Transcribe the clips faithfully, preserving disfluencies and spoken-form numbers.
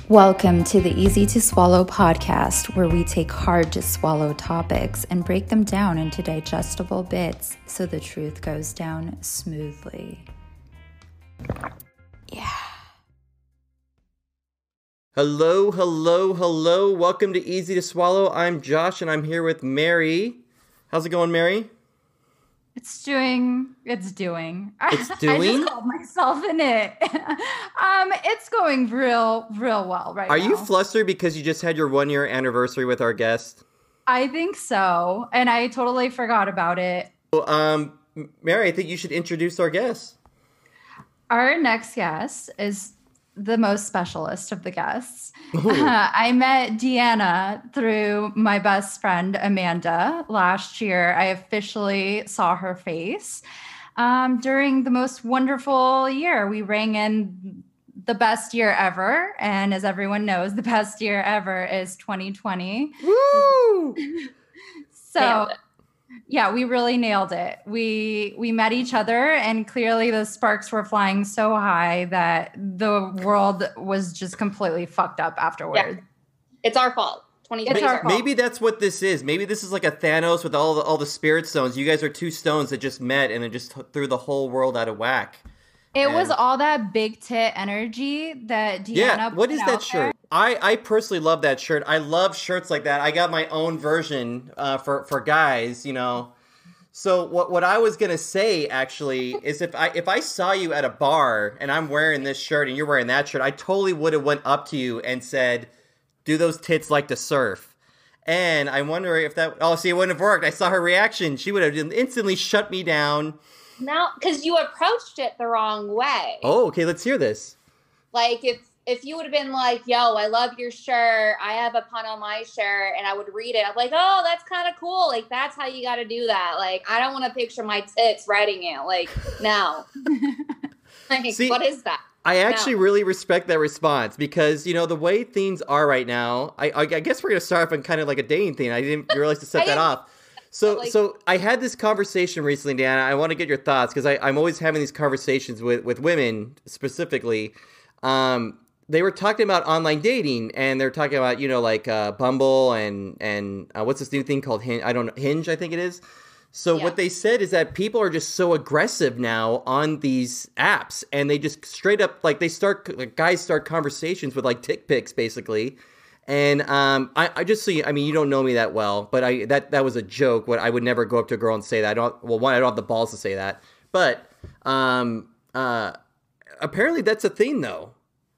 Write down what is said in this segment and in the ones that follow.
Welcome to the Easy to Swallow podcast, where we take hard to swallow topics and break them down into digestible bits so the truth goes down smoothly. Yeah. Hello, hello, hello. Welcome to Easy to Swallow. I'm Josh and I'm here with Mary. How's it going, Mary? It's doing, it's doing. It's doing? I just called myself in it. um, it's going real, real well right Are now. you flustered because you just had your one year anniversary with our guest? I think so. And I totally forgot about it. Well, um, Mary, I think you should introduce our guest. Our next guest is the most specialist of the guests. Uh, I met Deanna through my best friend, Amanda, last year. I officially saw her face um, during the most wonderful year. We rang in the best year ever. And as everyone knows, the best year ever is twenty twenty. Woo! So yeah, we really nailed it. We we met each other and clearly the sparks were flying so high that the world was just completely fucked up afterwards. Yeah. It's our fault. twenty It's our fault. Maybe that's what this is. Maybe this is like a Thanos with all the, all the spirit stones. You guys are two stones that just met and it just threw the whole world out of whack. It And- was all that big tit energy that Deanna Yeah, what put is out that shirt? I, I personally love that shirt. I love shirts like that. I got my own version uh, for, for guys, you know. So what what I was gonna say actually is if I if I saw you at a bar and I'm wearing this shirt and you're wearing that shirt, I totally would have went up to you and said, "Do those tits like to surf?" And I'm wondering if that oh see it wouldn't have worked. I saw her reaction. She would have instantly shut me down. No, because you approached it the wrong way. Oh, okay, let's hear this. Like if if you would have been like, "Yo, I love your shirt. I have a pun on my shirt," and I would read it, I'm like, "Oh, that's kind of cool. Like that's how you got to do that." Like I don't want to picture my tits writing it. Like no. Like See, what is that? I actually No. really respect that response because, you know, the way things are right now, I, I, I guess we're going to start off on kind of like a dating thing. I didn't realize to set I that didn't- off. So, like- so I had this conversation recently, Deanna. I want to get your thoughts because I'm always having these conversations with, with women specifically. Um, they were talking about online dating and they're talking about, you know, like uh, Bumble and, and uh, what's this new thing called Hinge? I don't know. Hinge, I think it is. So Yeah. what they said is that people are just so aggressive now on these apps and they just straight up, like they start, like guys start conversations with like dick pics basically. And um, I, I just so you, I mean, you don't know me that well, but I that that was a joke. What I would never go up to a girl and say that. I don't. Well, one, I don't have the balls to say that. But um, uh, apparently that's a thing, though.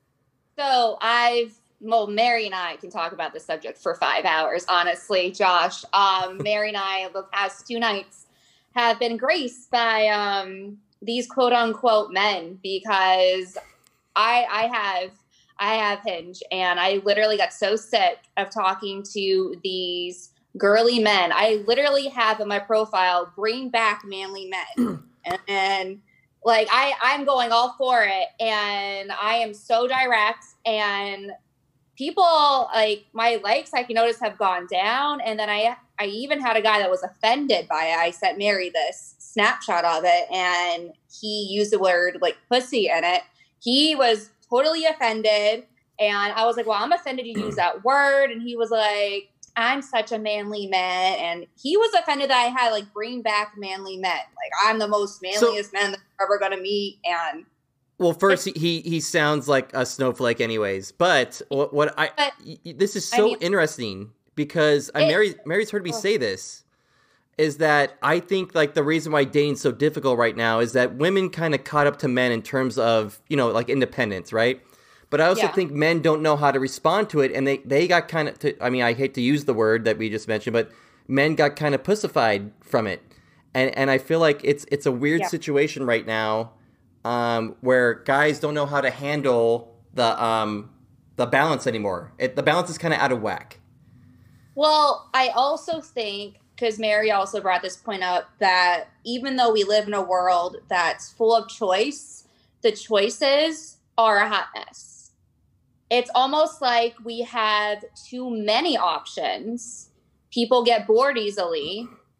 So I've well, Mary and I can talk about this subject for five hours, honestly, Josh. Um, Mary and I, the past two nights, have been graced by um, these quote unquote men because I I have I have Hinge and I literally got so sick of talking to these girly men. I literally have in my profile, "Bring back manly men." and, and like I, I'm going all for it. And I am so direct and people like my likes I can notice have gone down. And then I, I even had a guy that was offended by it. I sent Mary this snapshot of it and he used the word like pussy in it. He was totally offended. And I was like, well, I'm offended you use that word. And he was like, I'm such a manly man. And he was offended that I had like bring back manly men. Like I'm the most manliest man that you're ever going to meet. And Well, first he, he he sounds like a snowflake, anyways. But what what I But, y- y- this is so I mean- interesting because I It- Mary Mary's heard me Oh. say this. Is that I think like the reason why dating's so difficult right now is that women kind of caught up to men in terms of, you know, like independence, right? But I also Yeah. think men don't know how to respond to it, and they, they got kind of, to, I mean, I hate to use the word that we just mentioned, but men got kind of pussified from it. And and I feel like it's it's a weird Yeah. situation right now um, where guys don't know how to handle the um, the balance anymore. It, the balance is kind of out of whack. well, I also think, because Mary also brought this point up, that even though we live in a world that's full of choice, the choices are a hot mess. It's almost like we have too many options. People get bored easily.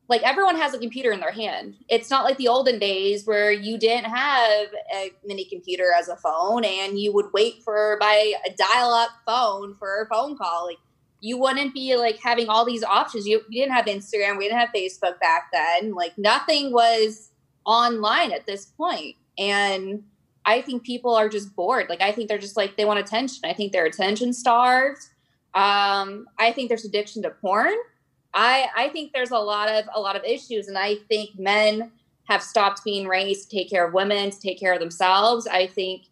like everyone has a computer in their hand. It's not like the olden days where you didn't have a mini computer as a phone and you would wait for by a dial-up phone for a phone call. Like you wouldn't be like having all these options. You, you didn't have Instagram. We didn't have Facebook back then. Like nothing was online at this point. And I think people are just bored. Like I think they're just like, they want attention. I think they're attention starved. Um, I think there's addiction to porn. I, I think there's a lot of a lot of issues, and I think men have stopped being raised to take care of women, to take care of themselves. I think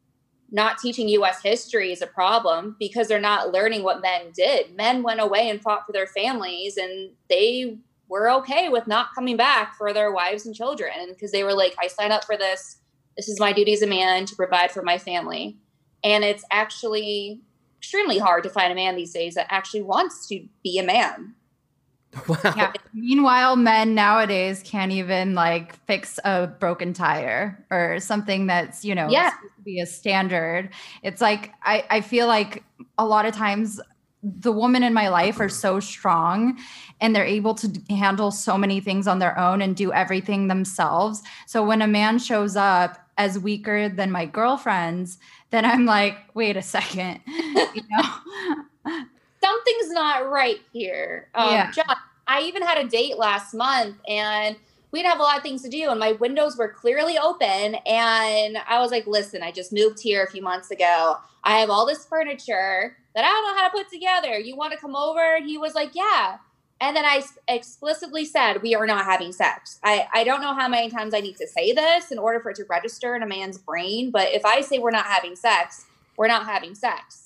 not teaching U S history is a problem because they're not learning what men did. Men went away and fought for their families, and they were okay with not coming back for their wives and children because they were like, I signed up for this. This is my duty as a man to provide for my family. And it's actually extremely hard to find a man these days that actually wants to be a man. Wow. Yeah. Meanwhile, men nowadays can't even like fix a broken tire or something that's, you know, yeah. supposed to be a standard. It's like, I, I feel like a lot of times the women in my life are so strong and they're able to handle so many things on their own and do everything themselves. So when a man shows up as weaker than my girlfriends, then I'm like, wait a second, you know? Something's not right here. Um, yeah. John, I even had a date last month and we didn't have a lot of things to do and my windows were clearly open. And I was like, listen, I just moved here a few months ago. I have all this furniture that I don't know how to put together. You want to come over? And he was like, yeah. And then I explicitly said, we are not having sex. I, I don't know how many times I need to say this in order for it to register in a man's brain. But if I say we're not having sex, we're not having sex.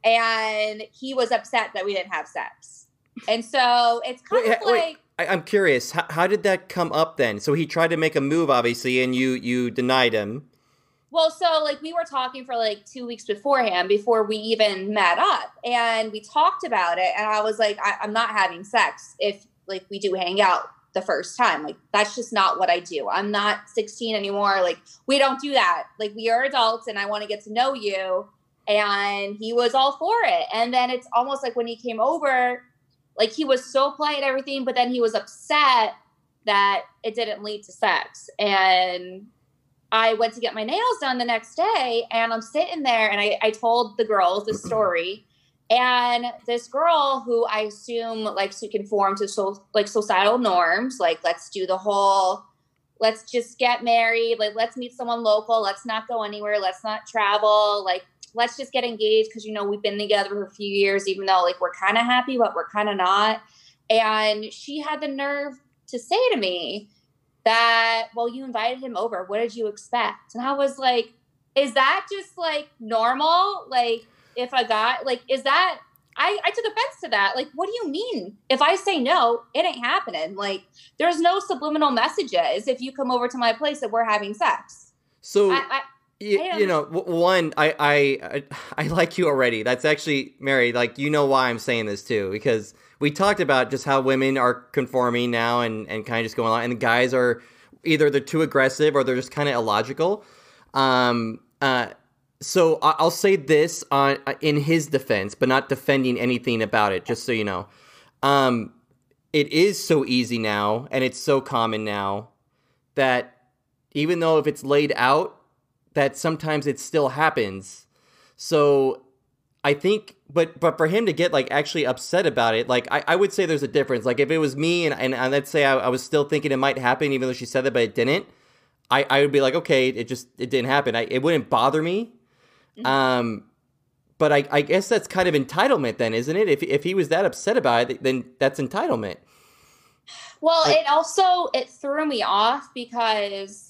And he was upset that we didn't have sex. And so it's kind wait, of like... Wait. I, I'm curious. How, how did that come up then? So he tried to make a move, obviously, and you you denied him. Well, so like we were talking for like two weeks beforehand before we even met up. And we talked about it. And I was like, I, I'm not having sex if like we do hang out the first time. Like, that's just not what I do. I'm not sixteen anymore. Like, we don't do that. Like, we are adults and I want to get to know you. And he was all for it. And then it's almost like when he came over, like he was so polite and everything, but then he was upset that it didn't lead to sex. And I went to get my nails done the next day and I'm sitting there and I, I told the girls the story. And this girl who I assume likes to conform to so like societal norms, like let's do the whole, let's just get married. Like, let's meet someone local. Let's not go anywhere. Let's not travel. Like, let's just get engaged because, you know, we've been together for a few years, even though like we're kind of happy, but we're kind of not. And she had the nerve to say to me that, well, you invited him over. What did you expect? And I was like, is that just like normal? Like if a guy, like, is that, I, I took offense to that. Like, what do you mean? If I say no, it ain't happening. Like, there's no subliminal messages if you come over to my place that we're having sex. So... I, I, You, you know, one, I, I, I like you already. That's actually, Mary, like, you know why I'm saying this too, because we talked about just how women are conforming now and, and kind of just going on, and the guys are either they're too aggressive or they're just kind of illogical. Um, uh, so I'll say this on in his defense, but not defending anything about it, just so you know. Um, it is so easy now, and it's so common now, that even though if it's laid out, that sometimes it still happens. So I think, but but for him to get like actually upset about it, like I, I would say there's a difference. Like if it was me and, and, and let's say I, I was still thinking it might happen, even though she said that, but it didn't, I, I would be like, okay, it just, it didn't happen. I, it wouldn't bother me. Mm-hmm. Um, but I, I guess that's kind of entitlement then, isn't it? If, if he was that upset about it, then that's entitlement. Well, I, it also, it threw me off because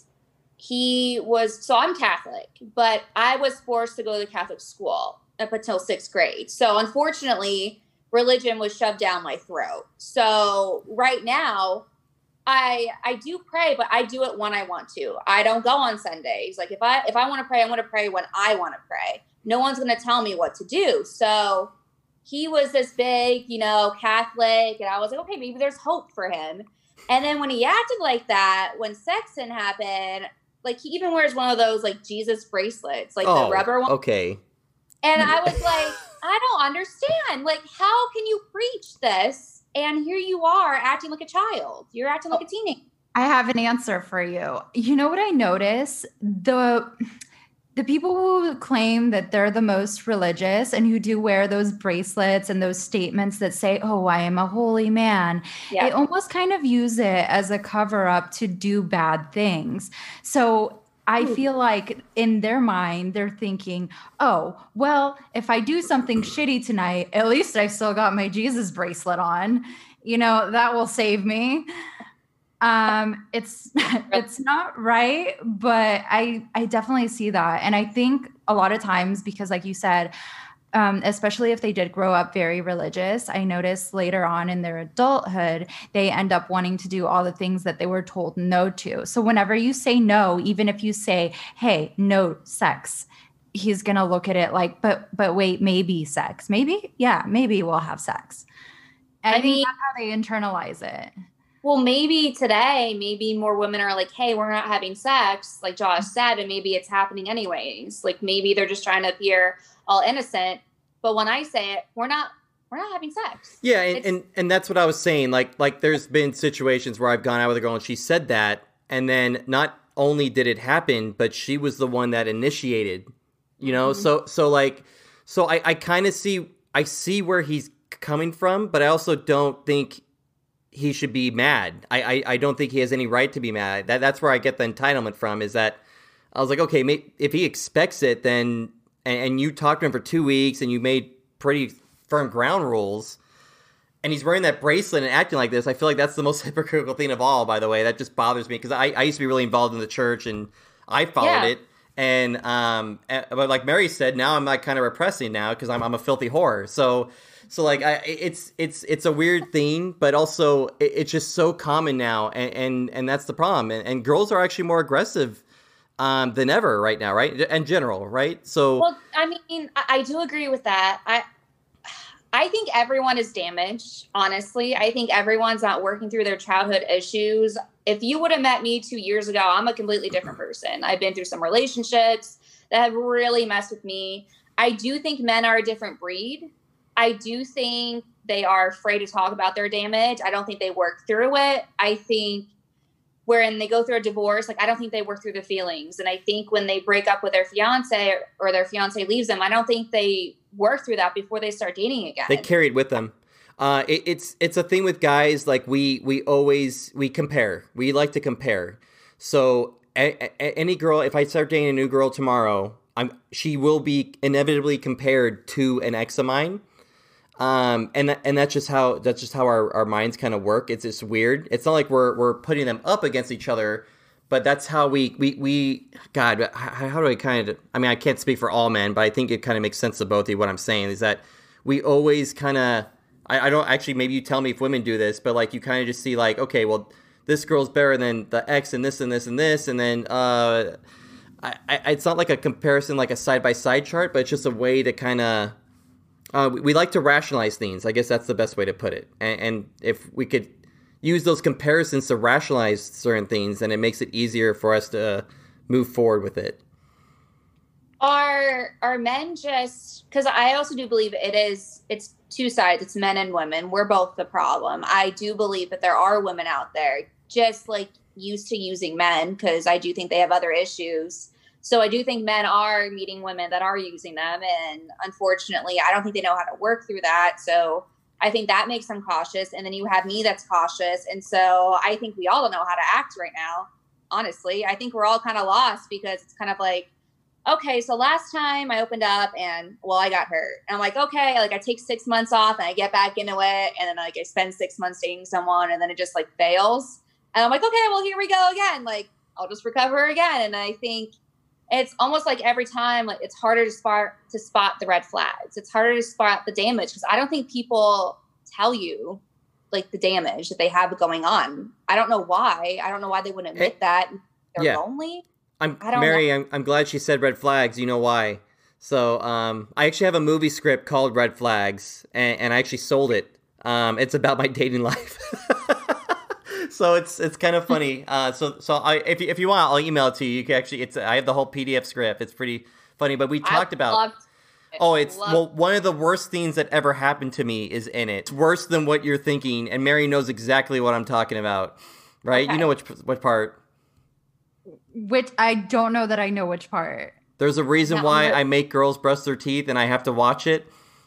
he was, so I'm Catholic, but I was forced to go to Catholic school up until sixth grade. So unfortunately, religion was shoved down my throat. So right now, I I do pray, but I do it when I want to. I don't go on Sundays. Like if I if I want to pray, I want to pray when I want to pray. No one's going to tell me what to do. So he was this big, you know, Catholic, and I was like, okay, maybe there's hope for him. And then when he acted like that, when sex didn't happen, like he even wears one of those like Jesus bracelets, like oh, the rubber one. Okay. And I was like, I don't understand. Like, how can you preach this And here you are acting like a child. You're acting like a teenager. I have an answer for you. You know what I notice? The the people who claim that they're the most religious and who do wear those bracelets and those statements that say, oh, I am a holy man, yeah. They almost kind of use it as a cover up to do bad things. So I feel like in their mind, they're thinking, oh, well, if I do something shitty tonight, at least I still got my Jesus bracelet on. You know, that will save me. Um, it's it's not right, but I I definitely see that. And I think a lot of times, because like you said, um, especially if they did grow up very religious, I noticed later on in their adulthood, they end up wanting to do all the things that they were told no to. So whenever you say no, even if you say, hey, no sex, he's going to look at it like, but but wait, maybe sex. Maybe? Yeah, maybe we'll have sex. And I mean, that's how they internalize it. Well, maybe today, maybe more women are like, hey, we're not having sex, like Josh said, and maybe it's happening anyways. Like maybe they're just trying to appear all innocent. But when I say it, we're not we're not having sex. Yeah, and, and and that's what I was saying. Like like there's been situations where I've gone out with a girl and she said that, and then not only did it happen, but she was the one that initiated. You know, mm-hmm. so so like so I, I kind of see I see where he's coming from, but I also don't think he should be mad. I, I, I don't think he has any right to be mad. That that's where I get the entitlement from, is that I was like, okay, may, if he expects it, then, and, and you talked to him for two weeks and you made pretty firm ground rules, and he's wearing that bracelet and acting like this, I feel like that's the most hypocritical thing of all, by the way. That just bothers me, because I, I used to be really involved in the church and I followed yeah. it. And, um, but like Mary said, now I'm like kind of repressing now because I'm, I'm a filthy whore. So, So like I, it's it's it's a weird thing, but also it, it's just so common now, and and, and that's the problem. And, and girls are actually more aggressive um, than ever right now, right? In general, right? So well, I mean, I, I do agree with that. I I think everyone is damaged. Honestly, I think everyone's not working through their childhood issues. If you would have met me two years ago, I'm a completely different person. I've been through some relationships that have really messed with me. I do think men are a different breed. I do think they are afraid to talk about their damage. I don't think they work through it. I think when they go through a divorce, like I don't think they work through the feelings. And I think when they break up with their fiance or, or their fiance leaves them, I don't think they work through that before they start dating again. They carry it with them. Uh, it, it's it's a thing with guys. Like we we always we compare. We like to compare. So a, a, any girl, if I start dating a new girl tomorrow, I'm she will be inevitably compared to an ex of mine. Um, and that, and that's just how that's just how our, our minds kind of work. It's just weird. It's not like we're we're putting them up against each other, but that's how we we, we God, how, how do I kind of? I mean, I can't speak for all men, but I think it kind of makes sense to both of you. What I'm saying is that we always kind of I, I don't actually. Maybe you tell me if women do this, but like you kind of just see like, okay, well, this girl's better than the ex, and this and this and this, and then uh, I, I it's not like a comparison, like a side by side chart, but it's just a way to kind of. Uh, we, we like to rationalize things. I guess that's the best way to put it. And, and if we could use those comparisons to rationalize certain things, then it makes it easier for us to move forward with it. Are are men just, because I also do believe it is, it's two sides. It's men and women. We're both the problem. I do believe that there are women out there just like used to using men, because I do think they have other issues. So I do think men are meeting women that are using them. And unfortunately, I don't think they know how to work through that. So I think that makes them cautious. And then you have me that's cautious. And so I think we all don't know how to act right now. Honestly, I think we're all kind of lost, because it's kind of like, okay, so last time I opened up and, well, I got hurt. And I'm like, okay, like I take six months off and I get back into it. And then like I spend six months dating someone and then it just like fails. And I'm like, okay, well, here we go again. Like I'll just recover again. And I think it's almost like every time, like it's harder to spot to spot the red flags. It's harder to spot the damage, because I don't think people tell you like the damage that they have going on. I don't know why. I don't know why they wouldn't admit hey, that. They're yeah. lonely. I'm I don't Mary. know. I'm, I'm glad she said red flags. You know why? So um, I actually have a movie script called Red Flags, and, and I actually sold it. Um, it's about my dating life. So it's it's kind of funny. Uh, so so I if you, if you want, I'll email it to you. You can actually it's I have the whole P D F script. It's pretty funny. But we talked I about loved, Oh, it's Love well, one of the worst things that ever happened to me is in it. It's worse than what you're thinking, and Mary knows exactly what I'm talking about, right? Okay. You know which what part. Which I don't know that I know which part. There's a reason No, why but- I make girls brush their teeth and I have to watch it.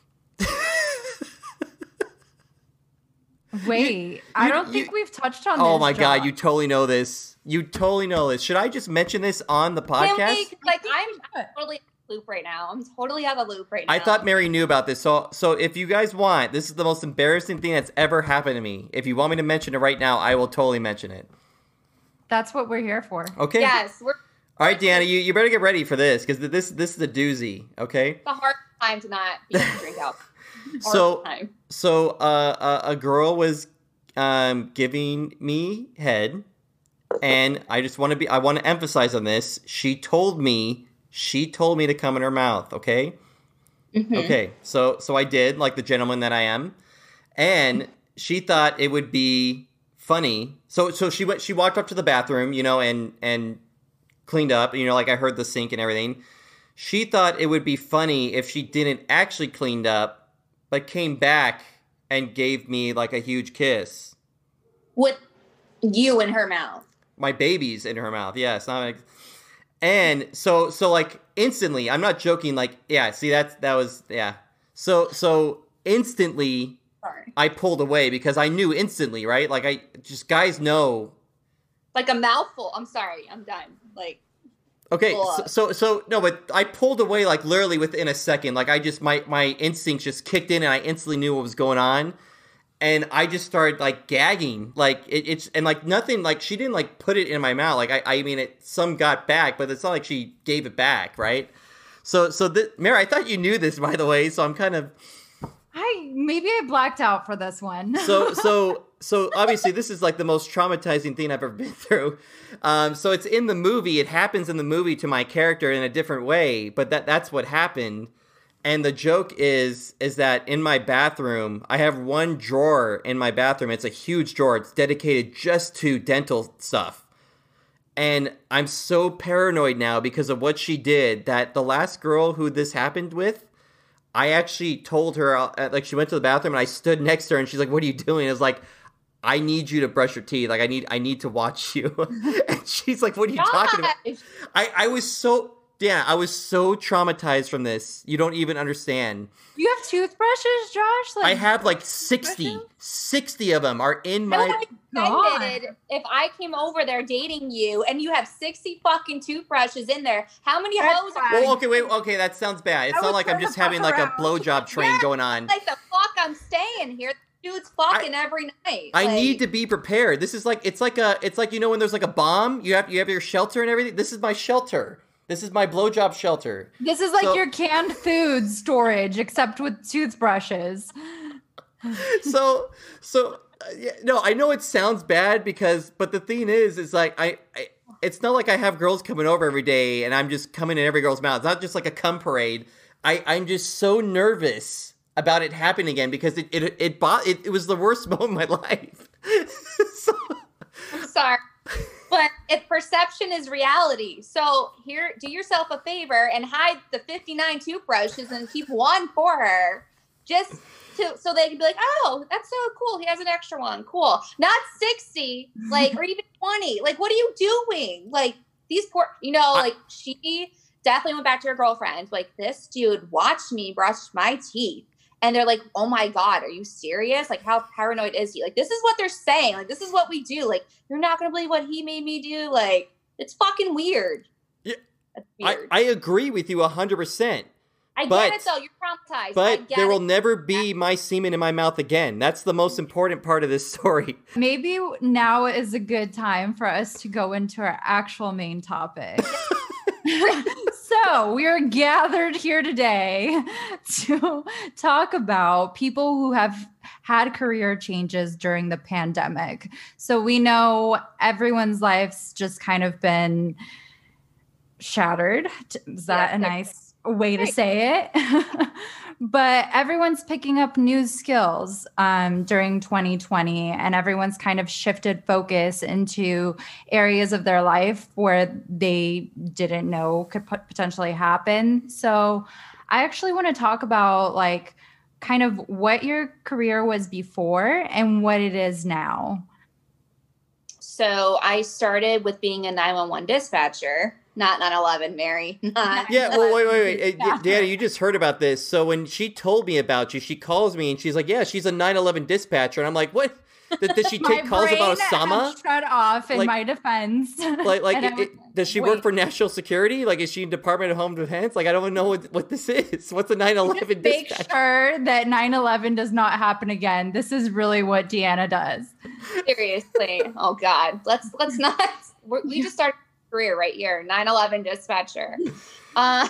Wait, I don't think you- we've touched on Oh this. my god, Josh. you totally know this. You totally know this. Should I just mention this on the Can podcast? we, like I'm should. totally out of the loop right now. I'm totally out of the loop right now. I thought Mary knew about this. So so if you guys want, this is the most embarrassing thing that's ever happened to me. If you want me to mention it right now, I will totally mention it. That's what we're here for. Okay? Yes, we're All right, Deanna, you, you better get ready for this because this this is a doozy, okay? the hard time to not be drink out. Hard So time. so uh, a, a girl was um, giving me head, and I just want to be I want to emphasize on this. She told me she told me to come in her mouth, okay? Mhm. Okay, so so I did, like the gentleman that I am, and she thought it would be funny. So so she went. She walked up to the bathroom, you know, and and cleaned up. You know, like I heard the sink and everything. She thought it would be funny if she didn't actually cleaned up, but came back and gave me like a huge kiss. With you in her mouth. My baby's in her mouth. Yes, not like. And so so like instantly, I'm not joking. Like yeah, see that's that was yeah. So so instantly. Sorry. I pulled away because I knew instantly, right? Like I just guys know. Like a mouthful. I'm sorry. I'm done. Like Okay, Cool. so, so so no, but I pulled away like literally within a second. Like I just my my instincts just kicked in and I instantly knew what was going on, and I just started like gagging. Like it, it's and like nothing. Like she didn't like put it in my mouth. Like I I mean it some got back, but it's not like she gave it back, right? So so th- Mary, I thought you knew this by the way. So I'm kind of. I maybe I blacked out for this one. so so so obviously this is like the most traumatizing thing I've ever been through. Um, so it's in the movie. It happens in the movie to my character in a different way, but that that's what happened. And the joke is is that in my bathroom, I have one drawer in my bathroom. It's a huge drawer. It's dedicated just to dental stuff. And I'm so paranoid now because of what she did that the last girl who this happened with, I actually told her, uh, like, she went to the bathroom and I stood next to her and she's like, what are you doing? I was like, I need you to brush your teeth. Like, I need I need to watch you. And she's like, what are you talking about? gosh. I, I was so, yeah, I was so traumatized from this. You don't even understand. You have toothbrushes, Josh? Like, I have like sixty, sixty of them are in I my, would be God. offended if I came over there dating you and you have sixty fucking toothbrushes in there. How many That's hoes are fine. well, okay, wait, okay, that sounds bad. It's I not would like I'm turn just the fuck having like a around. blowjob train Yeah. going on. like the fuck I'm staying here? Dude's fucking every night. I Like, need to be prepared. This is like it's like a it's like you know when there's like a bomb, you have you have your shelter and everything. This is my shelter. This is my blowjob shelter. This is like So- your canned food storage, except with toothbrushes. So so uh, yeah, no, I know it sounds bad because but the thing is is like I, I it's not like I have girls coming over every day and I'm just coming in every girl's mouth. It's not just like a cum parade. I I'm just so nervous about it happening again because it it it, bo- it, it was the worst moment of my life. So- I'm sorry. But if perception is reality, so here, do yourself a favor and hide the fifty-nine toothbrushes and keep one for her, just to so they can be like, "Oh, that's so cool. He has an extra one. Cool." Not sixty, like, or even twenty. Like, what are you doing? Like, these poor, you know, I- like she definitely went back to her girlfriend. Like, this dude watched me brush my teeth. And they're like, oh my God, are you serious? Like, how paranoid is he? Like, this is what they're saying. Like, this is what we do. Like, you're not going to believe what he made me do. Like, it's fucking weird. Yeah, That's I, weird. I agree with you one hundred percent. I, but- get it, though. You're traumatized. I But get there will it. never be my semen in my mouth again. That's the most important part of this story. Maybe now is a good time for us to go into our actual main topic. So, we are gathered here today to talk about people who have had career changes during the pandemic. So, we know everyone's life's just kind of been shattered. Is that Yeah, a like- nice way to Right. say it? But everyone's picking up new skills um, during twenty twenty, and everyone's kind of shifted focus into areas of their life where they didn't know could pot- potentially happen. So I actually want to talk about like kind of what your career was before and what it is now. So I started with being a nine one one dispatcher, not nine one one, Mary. Not Yeah, well, wait, wait, wait. Uh, Deanna, you just heard about this. So when she told me about you, she calls me and she's like, yeah, she's a nine one one dispatcher. And I'm like, what? Did, does she take calls about Osama? Shut off in like, my defense. Like, like, it, was, it, does she wait. work for national security? Like, is she in Department of Home Defense? Like, I don't even know what, what this is. What's a nine one one dispatcher? Make sure that nine one one does not happen again. This is really what Deanna does. Seriously. Oh God. Let's, let's not, we're, we just started a career right here. nine one one dispatcher. Uh,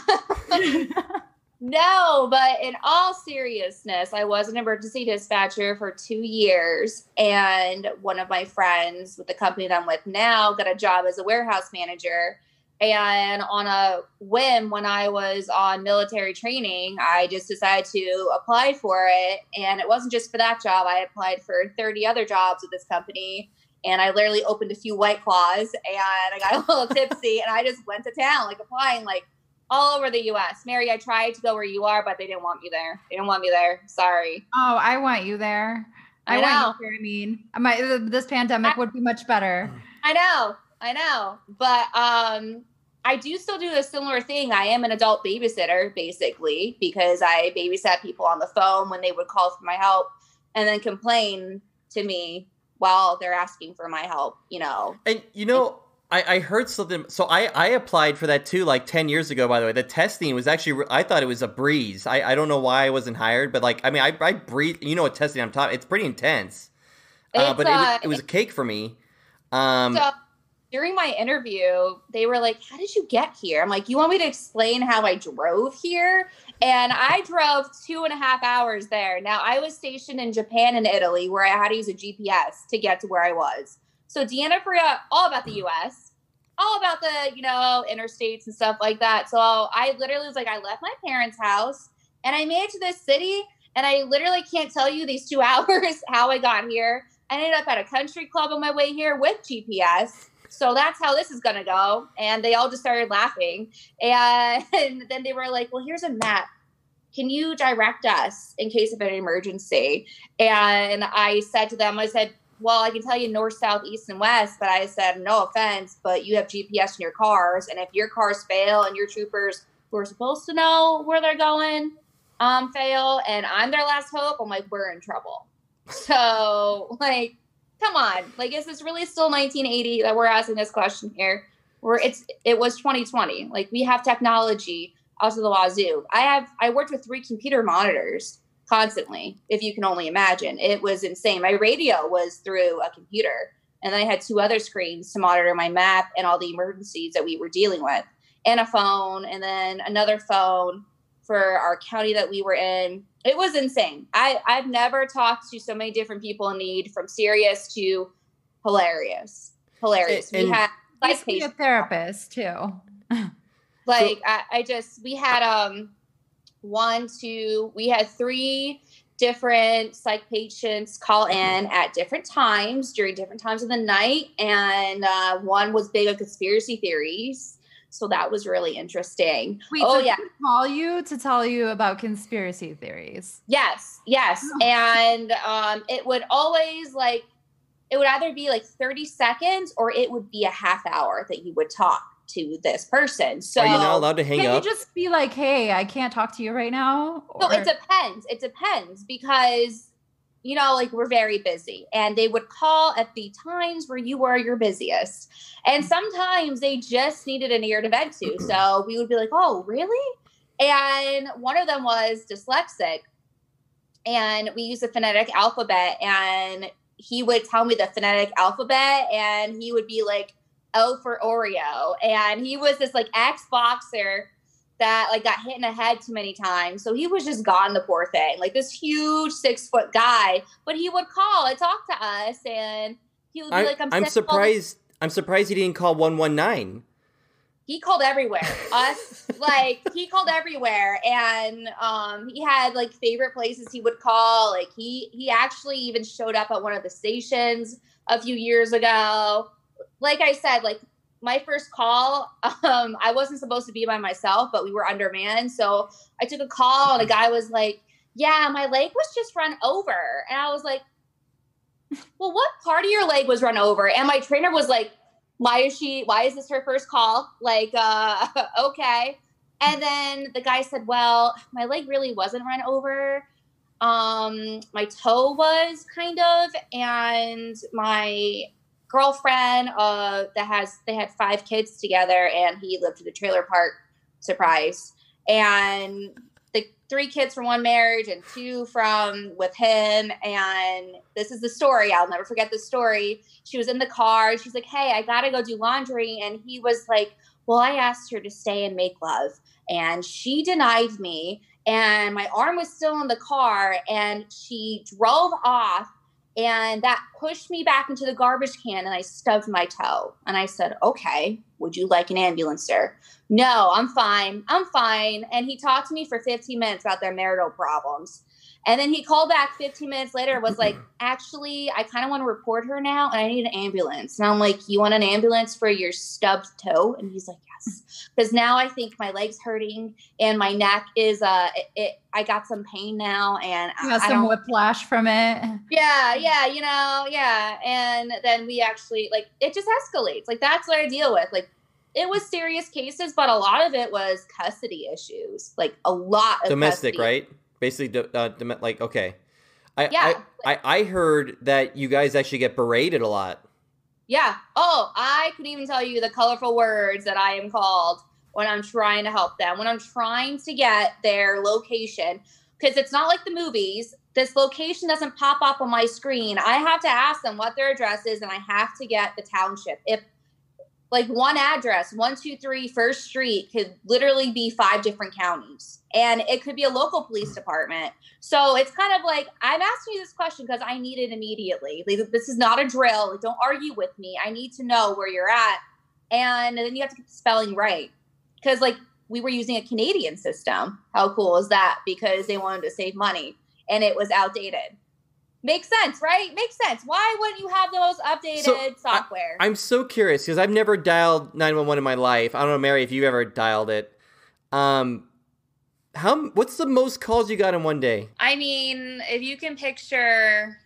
No, but in all seriousness, I was an emergency dispatcher for two years. And one of my friends with the company that I'm with now got a job as a warehouse manager. And on a whim, when I was on military training, I just decided to apply for it. And it wasn't just for that job. I applied for thirty other jobs with this company. And I literally opened a few White Claws and I got a little tipsy and I just went to town, like applying like all over the U S. Mary, I tried to go where you are, but they didn't want me there. They didn't want me there. Sorry. Oh, I want you there. I, I want you there. I mean, my, this pandemic I, would be much better. I know. I know. But um, I do still do a similar thing. I am an adult babysitter, basically, because I babysat people on the phone when they would call for my help and then complain to me while they're asking for my help, you know. And, you know, I, I heard something. So I, I applied for that too, like ten years ago, by the way. The testing was actually, I thought it was a breeze. I, I don't know why I wasn't hired, but like, I mean, I, I breathe, you know what testing I'm talking, it's pretty intense. Uh, but uh, it, was, it was a cake for me. Um, so during my interview, they were like, how did you get here? I'm like, you want me to explain how I drove here? And I drove two and a half hours there. Now, I was stationed in Japan and Italy where I had to use a G P S to get to where I was. So Deanna forgot all about the U S, all about the, you know, interstates and stuff like that. So I literally was like, I left my parents' house and I made it to this city. And I literally can't tell you these two hours how I got here. I ended up at a country club on my way here with G P S. So that's how this is going to go. And they all just started laughing. And then they were like, well, here's a map. Can you direct us in case of an emergency? And I said to them, I said, well, I can tell you north, south, east, and west, but I said, no offense, but you have G P S in your cars. And if your cars fail and your troopers who are supposed to know where they're going um, fail and I'm their last hope, I'm like, we're in trouble. So, like, come on. Like, is this really still nineteen eighty that we're asking this question here? Where it's it was twenty twenty. Like, we have technology out to the wazoo. I have I worked with three computer monitors constantly, if you can only imagine. It was insane. My radio was through a computer, and then I had two other screens to monitor my map and all the emergencies that we were dealing with, and a phone, and then another phone for our county that we were in. It was insane. I, I've never talked to so many different people in need, from serious to hilarious. Hilarious. And, we had like a therapist too. Like so, I, I just we had um one, two, we had three different psych patients call in at different times during different times of the night. And uh, one was big on conspiracy theories. So that was really interesting. Wait, oh, so yeah. Call you to tell you about conspiracy theories. Yes, yes. Oh. And um, it would always like, it would either be like thirty seconds or it would be a half hour that you would talk to this person. So are you not allowed to hang can up? Can you just be like, hey, I can't talk to you right now? Or... So it depends. It depends because, you know, like we're very busy and they would call at the times where you were your busiest. And sometimes they just needed an ear to vent to. So we would be like, oh, really? And one of them was dyslexic and we used the phonetic alphabet, and he would tell me the phonetic alphabet and he would be like, O for Oreo. And he was this like ex-boxer that like got hit in the head too many times. So he was just gone, the poor thing, like this huge six foot guy, but he would call and talk to us and he would be I, like, I'm, I'm surprised. I'm surprised he didn't call one one nine. He called everywhere. Us, like he called everywhere. And um, he had like favorite places he would call. Like he, he actually even showed up at one of the stations a few years ago. Like I said, like my first call, um, I wasn't supposed to be by myself, but we were undermanned. So I took a call and a guy was like, yeah, my leg was just run over. And I was like, well, what part of your leg was run over? And my trainer was like, why is she, why is this her first call? Like, uh, okay. And then the guy said, well, my leg really wasn't run over. Um, my toe was kind of, and my girlfriend, uh, that has, they had five kids together and he lived in the trailer park, surprise. And the three kids from one marriage and two from with him. And this is the story. I'll never forget this story. She was in the car. She's like, hey, I got to go do laundry. And he was like, well, I asked her to stay and make love and she denied me. And my arm was still in the car and she drove off and that pushed me back into the garbage can and I stubbed my toe. And I said, okay, would you like an ambulance, sir? No, I'm fine. I'm fine. And he talked to me for fifteen minutes about their marital problems. And then he called back fifteen minutes later, was like, actually, I kind of want to report her now and I need an ambulance. And I'm like, you want an ambulance for your stubbed toe? And he's like, yes. Because now I think my leg's hurting and my neck is, uh, it, it I got some pain now. And you got I, some I whiplash from it. Yeah, yeah, you know, yeah. And then we actually, like, it just escalates. Like, that's what I deal with. Like, it was serious cases, but a lot of it was custody issues. Like, a lot of domestic, custody. right? Basically, uh, dom- like, okay. I, Yeah. I, I, I heard that you guys actually get berated a lot. Yeah. Oh, I could even tell you the colorful words that I am called when I'm trying to help them, when I'm trying to get their location. Because it's not like the movies. This location doesn't pop up on my screen. I have to ask them what their address is, and I have to get the township. If like one address, one two three First Street could literally be five different counties. And it could be a local police department. So it's kind of like, I'm asking you this question because I need it immediately. Like, this is not a drill. Like, don't argue with me. I need to know where you're at. And then you have to get the spelling right. Because, like, we were using a Canadian system. How cool is that? Because they wanted to save money. And it was outdated. Makes sense, right? Makes sense. Why wouldn't you have the most updated So, software? I, I'm so curious because I've never dialed nine one one in my life. I don't know, Mary, if you ever dialed it. Um, how? What's the most calls you got in one day? I mean, if you can picture,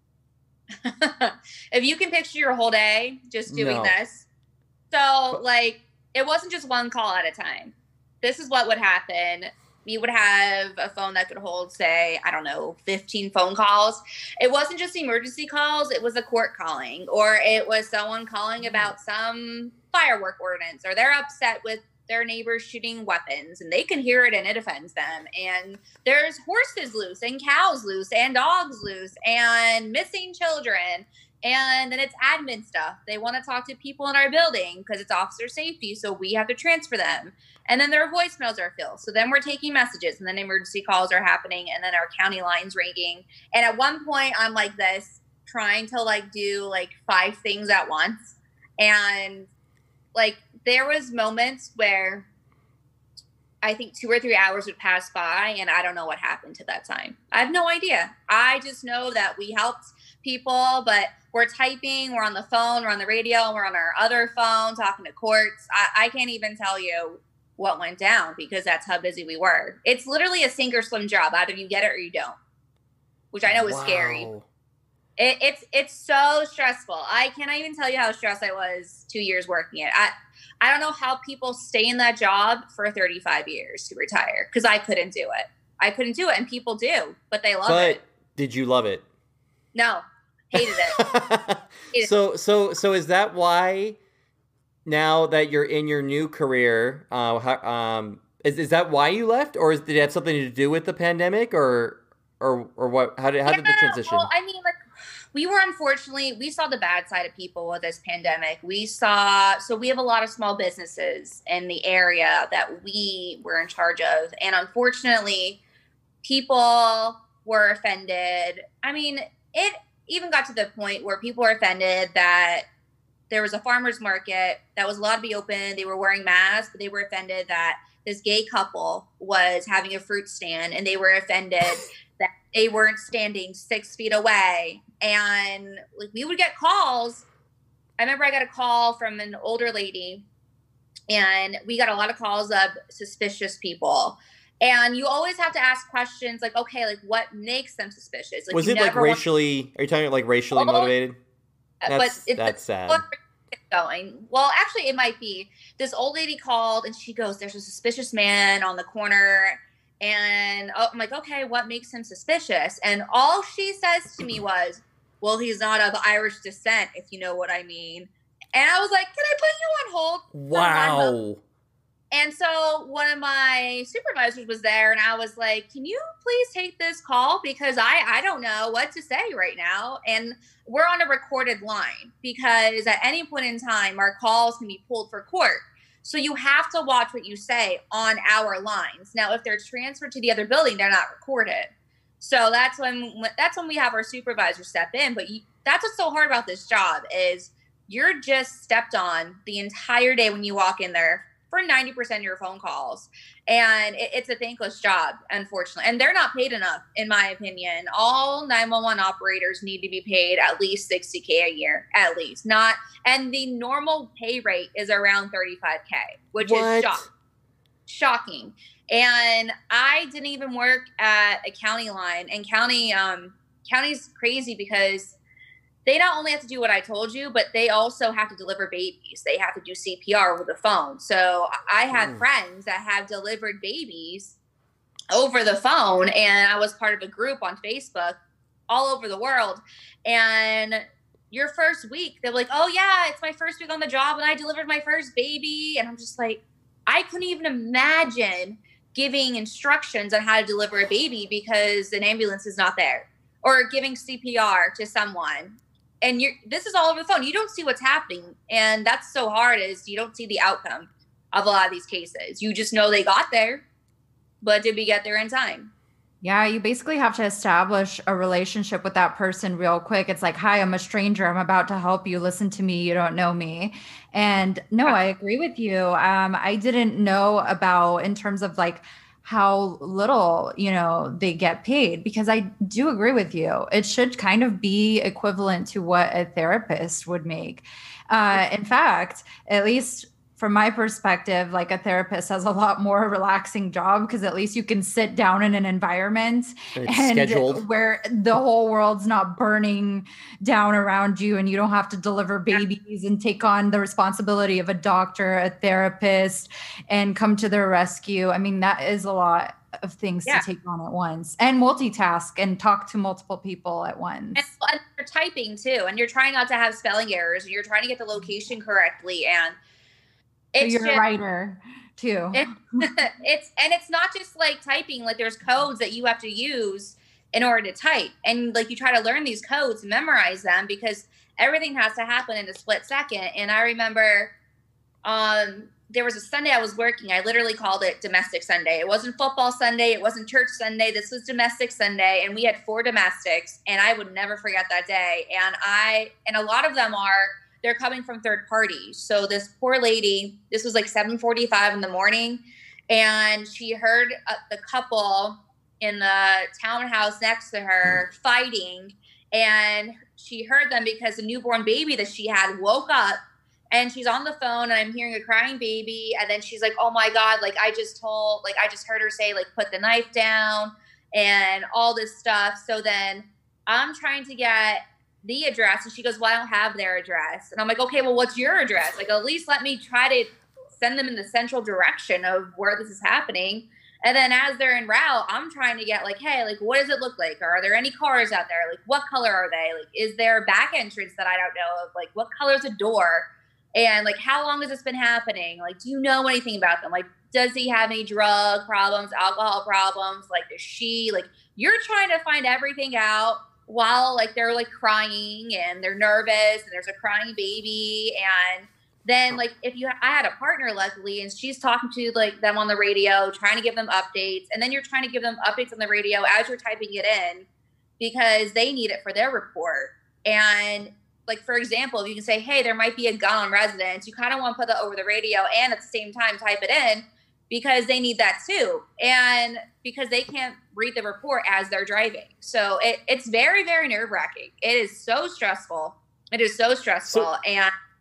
if you can picture your whole day just doing No. this. So, like, it wasn't just one call at a time. This is what would happen. We would have a phone that could hold, say, I don't know, fifteen phone calls. It wasn't just emergency calls. It was a court calling, or it was someone calling about some firework ordinance, or they're upset with their neighbors shooting weapons and they can hear it and it offends them. And there's horses loose and cows loose and dogs loose and missing children. And then it's admin stuff. They want to talk to people in our building because it's officer safety. So we have to transfer them. And then their voicemails are filled. So then we're taking messages and then emergency calls are happening and then our county lines ringing. And at one point I'm like this, trying to like do like five things at once. And like there was moments where I think two or three hours would pass by and I don't know what happened to that time. I have no idea. I just know that we helped people, but we're typing, we're on the phone, we're on the radio, we're on our other phone talking to courts. I, I can't even tell you what went down because that's how busy we were. It's literally a sink or swim job. Either you get it or you don't, which I know is Wow. scary. It, it's it's so stressful. I cannot even tell you how stressed I was two years working it. I I don't know how people stay in that job for thirty-five years to retire because I couldn't do it. I couldn't do it, and people do, but they love But it. did you love it? No, hated it. Hated so so so is that why now that you're in your new career, uh, how, um, is is that why you left, or is, did it have something to do with the pandemic, or or or what? How did how yeah, did the transition? Well, I mean, like. We were unfortunately, we saw the bad side of people with this pandemic. We saw, so we have a lot of small businesses in the area that we were in charge of. And unfortunately, people were offended. I mean, it even got to the point where people were offended that there was a farmer's market that was allowed to be open. They were wearing masks, but they were offended that this gay couple was having a fruit stand and they were offended that they weren't standing six feet away. And like we would get calls I remember I got a call from an older lady, and we got a lot of calls of suspicious people. And you always have to ask questions like, okay, like what makes them suspicious? Like, was it like racially, want- are you talking like racially oh, motivated? That's, but it, that's sad. Going. Well, actually it might be. This old lady called and she goes, there's a suspicious man on the corner. And oh, I'm like, okay, what makes him suspicious? And all she says to me was, well, he's not of Irish descent, if you know what I mean. And I was like, can I put you on hold? Wow. And so one of my supervisors was there, and I was like, can you please take this call? Because I, I don't know what to say right now. And we're on a recorded line because at any point in time, our calls can be pulled for court. So you have to watch what you say on our lines. Now, if they're transferred to the other building, they're not recorded. So that's when that's when we have our supervisor step in. But you, that's what's so hard about this job is you're just stepped on the entire day when you walk in there for ninety percent of your phone calls. And it, it's a thankless job, unfortunately. And they're not paid enough, in my opinion. All nine one one operators need to be paid at least sixty K a year, at least. Not, and the normal pay rate is around thirty-five K, which what? is shock, shocking. And I didn't even work at a county line. And county, um, county's crazy because they not only have to do what I told you, but they also have to deliver babies. They have to do C P R over the phone. So I have mm. friends that have delivered babies over the phone. And I was part of a group on Facebook all over the world. And your first week, they're like, oh yeah, it's my first week on the job and I delivered my first baby. And I'm just like, I couldn't even imagine giving instructions on how to deliver a baby because an ambulance is not there, or giving C P R to someone. And you're, this is all over the phone. You don't see what's happening. And that's so hard is you don't see the outcome of a lot of these cases. You just know they got there, but did we get there in time? Yeah, you basically have to establish a relationship with that person real quick. It's like, hi, I'm a stranger. I'm about to help you. Listen to me. You don't know me. And no, I agree with you. Um, I didn't know about in terms of like how little, you know, they get paid, because I do agree with you. It should kind of be equivalent to what a therapist would make. Uh, in fact, at least from my perspective, like a therapist has a lot more relaxing job because at least you can sit down in an environment and, and scheduled. Where the whole world's not burning down around you and you don't have to deliver babies and take on the responsibility of a doctor, a therapist, and come to their rescue. I mean, that is a lot of things yeah. to take on at once and multitask and talk to multiple people at once. And, and you're typing too, and you're trying not to have spelling errors, and you're trying to get the location correctly, and It's so you're just, a writer too. It, it's and it's not just like typing. Like there's codes that you have to use in order to type, and like you try to learn these codes, memorize them because everything has to happen in a split second. And I remember, um, there was a Sunday I was working. I literally called it Domestic Sunday. It wasn't Football Sunday. It wasn't Church Sunday. This was Domestic Sunday, and we had four domestics, and I would never forget that day. And I and a lot of them are. They're coming from third parties. So this poor lady, this was like seven forty-five in the morning, and she heard uh, the couple in the townhouse next to her fighting, and she heard them because the newborn baby that she had woke up, and she's on the phone, and I'm hearing a crying baby, and then she's like, oh my God, like I just told, like I just heard her say, like, put the knife down and all this stuff. So then I'm trying to get the address, and she goes, well, I don't have their address. And I'm like, okay, well, what's your address? Like, at least let me try to send them in the central direction of where this is happening. And then as they're en route, I'm trying to get like, hey, like, what does it look like? Or are there any cars out there? Like, what color are they? Like, is there a back entrance that I don't know of? Like, what color's a door? And like, how long has this been happening? Like, do you know anything about them? Like, does he have any drug problems, alcohol problems? Like, does she, like, you're trying to find everything out while like they're like crying and they're nervous and there's a crying baby. And then like if you I had a partner luckily, and she's talking to like them on the radio, trying to give them updates, and then you're trying to give them updates on the radio as you're typing it in because they need it for their report. And like, for example, if you can say, hey, there might be a gun on residence, you kind of want to put that over the radio and at the same time type it in because they need that too. And because they can't read the report as they're driving. So it, it's very, very nerve wracking. It is so stressful. It is so stressful. So, and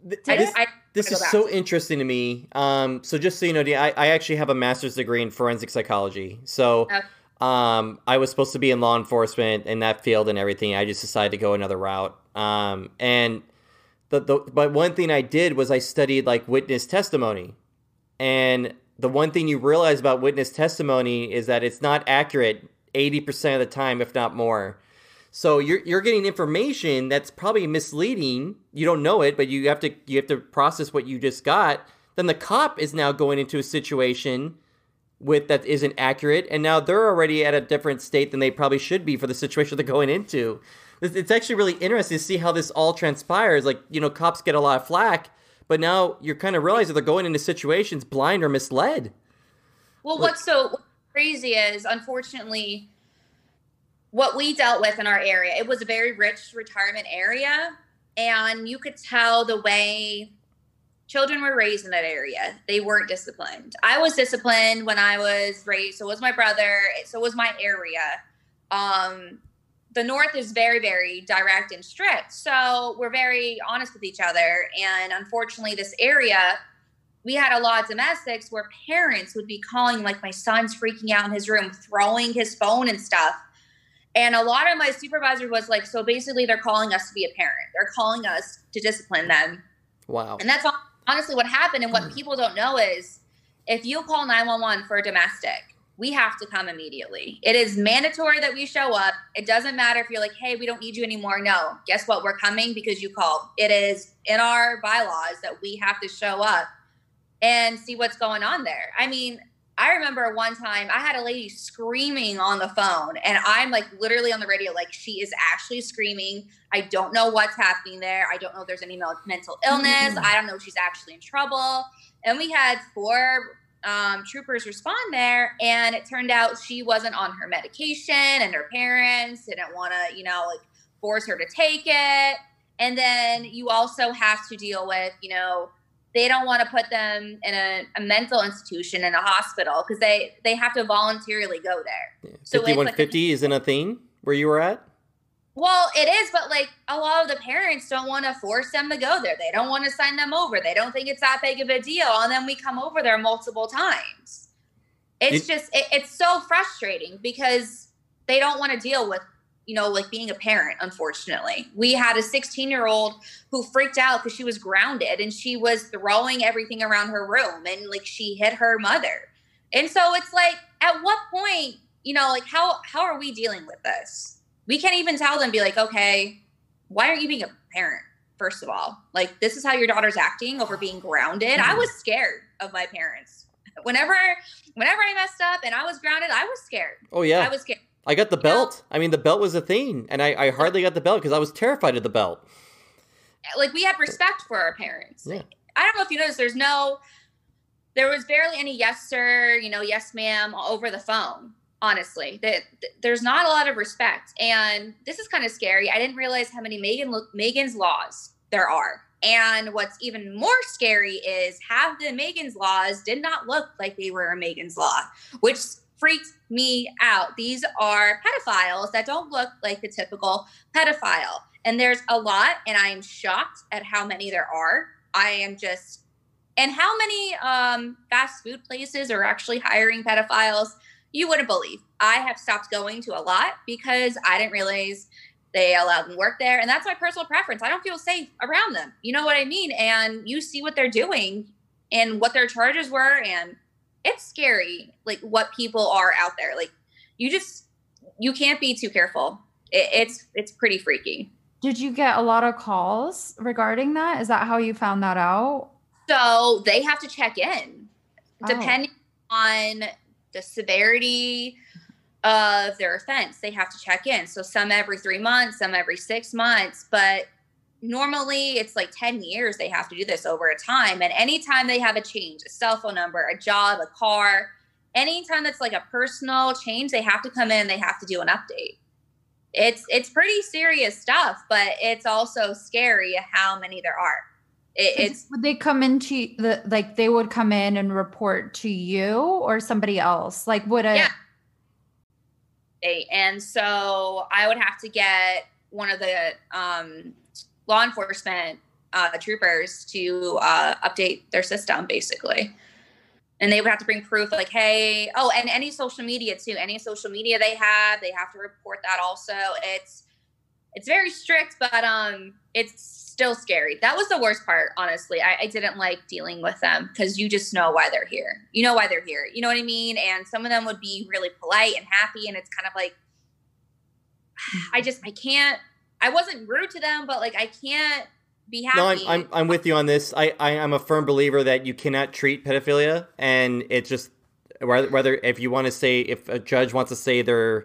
th- I, this, I, this I is so interesting to me. Um, so just so you know, Dee, I, I actually have a master's degree in forensic psychology. So Okay. um, I was supposed to be in law enforcement in that field and everything. I just decided to go another route. Um, and the, the but one thing I did was I studied like witness testimony. And the one thing you realize about witness testimony is that it's not accurate eighty percent of the time, if not more. So you're you're getting information that's probably misleading. You don't know it, but you have to you have to process what you just got. Then the cop is now going into a situation with that isn't accurate, and now they're already at a different state than they probably should be for the situation they're going into. It's, it's actually really interesting to see how this all transpires. Like, you know, cops get a lot of flack, but now you're kind of realizing they're going into situations blind or misled. Well, Like- what's so crazy is, unfortunately, what we dealt with in our area, it was a very rich retirement area, and you could tell the way children were raised in that area. They weren't disciplined. I was disciplined when I was raised. So was my brother. So was my area. Um, the North is very, very direct and strict. So we're very honest with each other. And unfortunately, this area, we had a lot of domestics where parents would be calling, like, my son's freaking out in his room, throwing his phone and stuff. And a lot of my supervisor was like, so basically they're calling us to be a parent. They're calling us to discipline them. Wow. And that's honestly what happened. And what people don't know is, if you call nine one one for a domestic, we have to come immediately. It is mandatory that we show up. It doesn't matter if you're like, hey, we don't need you anymore. No, guess what? We're coming because you called. It is in our bylaws that we have to show up and see what's going on there. I mean, I remember one time I had a lady screaming on the phone, and I'm like literally on the radio, like, she is actually screaming. I don't know what's happening there. I don't know if there's any mental illness. Mm-hmm. I don't know if she's actually in trouble. And we had four um, troopers respond there, and it turned out she wasn't on her medication, and her parents didn't want to, you know, like force her to take it. And then you also have to deal with, you know, they don't want to put them in a, a mental institution in a hospital because they, they have to voluntarily go there. Yeah. So fifty-one fifty like, isn't a thing where you were at? Well, it is, but like a lot of the parents don't want to force them to go there. They don't want to sign them over. They don't think it's that big of a deal. And then we come over there multiple times. It's you, just, it, it's so frustrating because they don't want to deal with, you know, like being a parent, unfortunately. We had a sixteen-year-old who freaked out because she was grounded and she was throwing everything around her room and like she hit her mother. And so it's like, at what point, you know, like how how are we dealing with this? We can't even tell them, be like, okay, why aren't you being a parent, first of all? Like, this is how your daughter's acting over being grounded. I was scared of my parents. Whenever, whenever I messed up and I was grounded, I was scared. Oh, yeah. I was scared. I got the belt. I mean, the belt was a thing, and I, I hardly got the belt because I was terrified of the belt. Like, we had respect for our parents. Yeah. I don't know if you noticed, there's no, there was barely any yes, sir, you know, yes, ma'am, over the phone, honestly. That there's not a lot of respect. And this is kind of scary. I didn't realize how many Megan Megan's laws there are. And what's even more scary is half the Megan's laws did not look like they were a Megan's law, which freaked me out. These are pedophiles that don't look like the typical pedophile. And there's a lot, and I am shocked at how many there are. I am just, and how many um, fast food places are actually hiring pedophiles, you wouldn't believe. I have stopped going to a lot because I didn't realize they allowed them to work there. And that's my personal preference. I don't feel safe around them. You know what I mean? And you see what they're doing and what their charges were, and it's scary, like what people are out there. Like, you just, you can't be too careful. It, it's, it's pretty freaky. Did you get a lot of calls regarding that? Is that how you found that out? So they have to check in, oh. depending on the severity of their offense. They have to check in. So some every three months, some every six months, but normally it's like ten years they have to do this over a time. And anytime they have a change, a cell phone number, a job, a car, anytime that's like a personal change, they have to come in, they have to do an update. It's it's pretty serious stuff, but it's also scary how many there are. It, it's would they come into the, like they would come in and report to you or somebody else? Like would a yeah. And so I would have to get one of the um law enforcement uh, troopers to uh, update their system, basically. And they would have to bring proof like, hey, oh, and any social media too, any social media they have, they have to report that also. It's, it's very strict, but um, it's still scary. That was the worst part, honestly. I, I didn't like dealing with them because you just know why they're here. You know why they're here. You know what I mean? And some of them would be really polite and happy. And it's kind of like, I just, I can't, I wasn't rude to them, but like, I can't be happy. No, I'm, I'm, I'm with you on this. I, I, I'm a firm believer that you cannot treat pedophilia. And it's just, whether, whether if you want to say, if a judge wants to say they're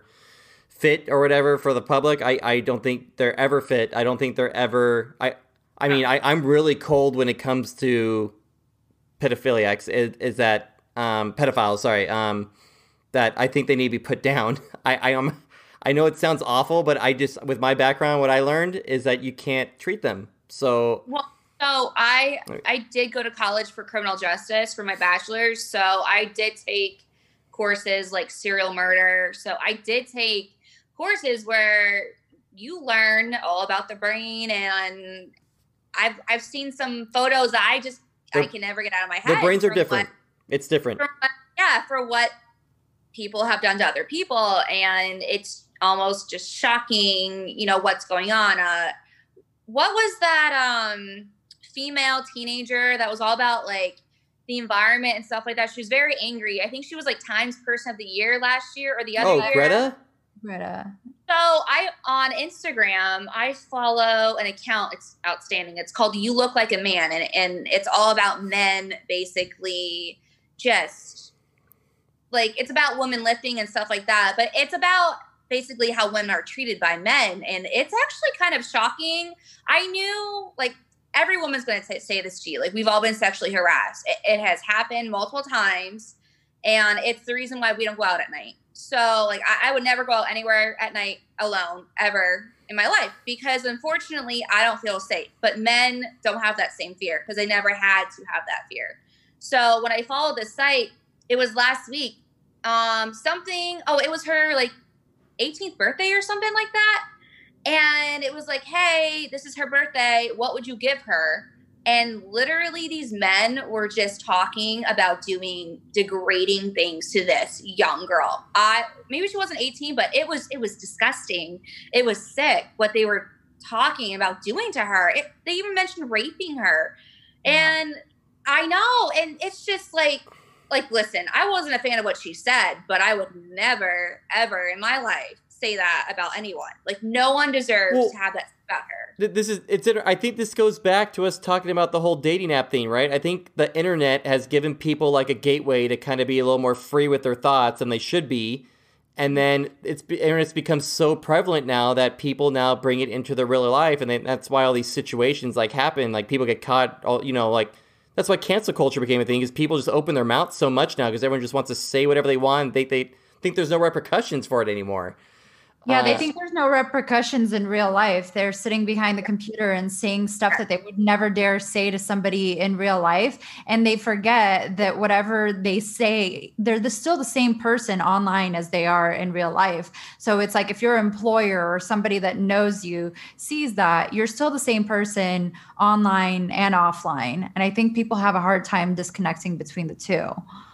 fit or whatever for the public, I, I don't think they're ever fit. I don't think they're ever, I, I mean, I, I'm really cold when it comes to pedophiliacs, is, is that, um, pedophiles, sorry, um, that I think they need to be put down. I, I am, I know it sounds awful, but I just, with my background, what I learned is that you can't treat them. So, well, so I, I did go to college for criminal justice for my bachelor's. So I did take courses like serial murder. So I did take courses where you learn all about the brain, and I've I've seen some photos that I just the, I can never get out of my head. The brains are different. What, it's different. For what, yeah, for what people have done to other people, and it's almost just shocking, you know, what's going on. Uh, what was that um, female teenager that was all about like the environment and stuff like that? She was very angry. I think she was like Times Person of the Year last year or the other oh, year. Oh, Greta? Greta. So I, on Instagram, I follow an account. It's outstanding. It's called You Look Like a Man. And, and it's all about men basically just like, it's about women lifting and stuff like that. But it's about basically how women are treated by men. And it's actually kind of shocking. I knew like every woman's going to say this to you. Like we've all been sexually harassed. It, it has happened multiple times. And it's the reason why we don't go out at night. So like I, I would never go out anywhere at night alone ever in my life because unfortunately I don't feel safe. But men don't have that same fear because they never had to have that fear. So when I followed this site, it was last week. Um, something, oh, it was her like eighteenth birthday or something like that. And it was like, hey, this is her birthday. What would you give her? And literally these men were just talking about doing degrading things to this young girl. I maybe she wasn't eighteen, but it was it was disgusting. It was sick what they were talking about doing to her. It, they even mentioned raping her. Wow. And I know. And it's just like, like, listen, I wasn't a fan of what she said, but I would never, ever in my life say that about anyone. Like no one deserves well, to have that about her. This is it's. I think this goes back to us talking about the whole dating app thing, right? I think the internet has given people like a gateway to kind of be a little more free with their thoughts, and they should be. And then it's internet's become so prevalent now that people now bring it into their real life, and they, that's why all these situations like happen. Like people get caught, all you know, like that's why cancel culture became a thing. Is people just open their mouths so much now because everyone just wants to say whatever they want. They they think there's no repercussions for it anymore. Yeah, they think there's no repercussions in real life. They're sitting behind the computer and saying stuff that they would never dare say to somebody in real life. And they forget that whatever they say, they're the, still the same person online as they are in real life. So it's like if your employer or somebody that knows you sees that, you're still the same person online and offline. And I think people have a hard time disconnecting between the two.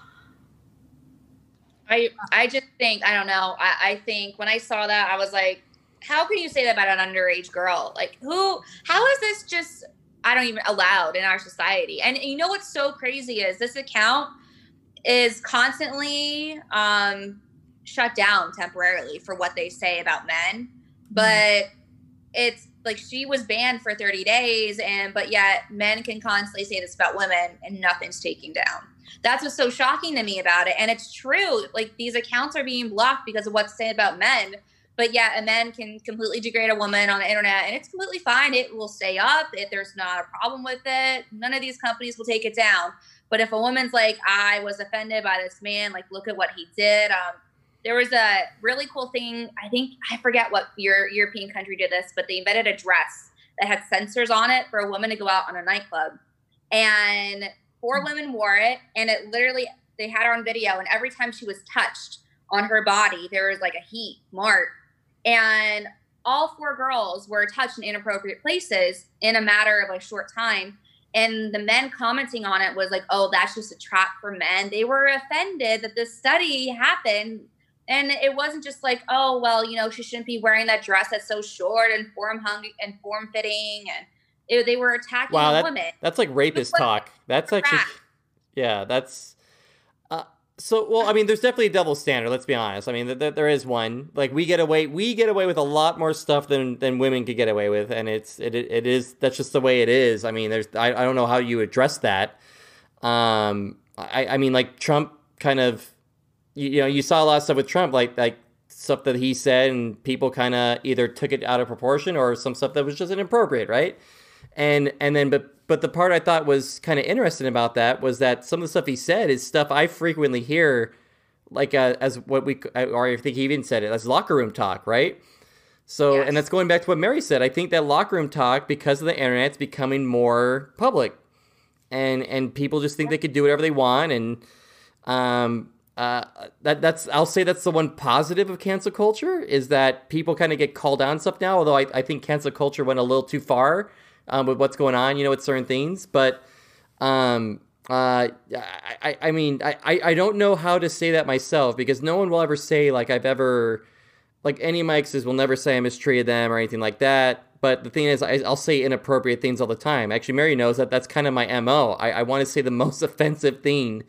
I, I just think, I don't know. I, I think when I saw that, I was like, how can you say that about an underage girl? Like who, how is this just, I don't even allowed in our society? And you know, what's so crazy is this account is constantly um, shut down temporarily for what they say about men. But it's like, she was banned for thirty days and, but yet men can constantly say this about women and nothing's taken down. That's what's so shocking to me about it. And it's true. Like these accounts are being blocked because of what's said about men. But yeah, a man can completely degrade a woman on the internet and it's completely fine. It will stay up. If there's not a problem with it, none of these companies will take it down. But if a woman's like, I was offended by this man, like, look at what he did. Um, there was a really cool thing. I think, I forget what your European country did this, but they invented a dress that had sensors on it for a woman to go out on a nightclub. And four women wore it, and it literally, they had her on video, and every time she was touched on her body, there was like a heat mark. And all four girls were touched in inappropriate places in a matter of a short time. And the men commenting on it was like, oh, that's just a trap for men. They were offended that this study happened. And it wasn't just like, oh, well, you know, she shouldn't be wearing that dress that's so short and form hung and form fitting. And it, they were attacking wow, a that, woman. That's like rapist talk. That's actually, yeah, that's, uh, so, well, I mean, there's definitely a double standard. Let's be honest. I mean, th- th- there is one. Like, we get away, we get away with a lot more stuff than than women could get away with, and it's it it is that's just the way it is. I mean, there's I, I don't know how you address that. Um, I I mean, like Trump kind of, you, you know, you saw a lot of stuff with Trump, like like stuff that he said, and people kind of either took it out of proportion or some stuff that was just inappropriate, right? And and then but. But the part I thought was kind of interesting about that was that some of the stuff he said is stuff I frequently hear, like uh, as what we, or I think he even said it, as locker room talk, right? So, yes. And that's going back to what Mary said. I think that locker room talk, because of the internet, is becoming more public. And and people just think they could do whatever they want. And um, uh, that that's I'll say that's the one positive of cancel culture, is that people kind of get called on stuff now, although I, I think cancel culture went a little too far. Um, with what's going on, you know, with certain things, but um, uh, I, I mean, I, I don't know how to say that myself, because no one will ever say like I've ever, like any of my exes will never say I mistreated them or anything like that. But the thing is, I, I'll say inappropriate things all the time. Actually, Mary knows that that's kind of my M O. I, I want to say the most offensive thing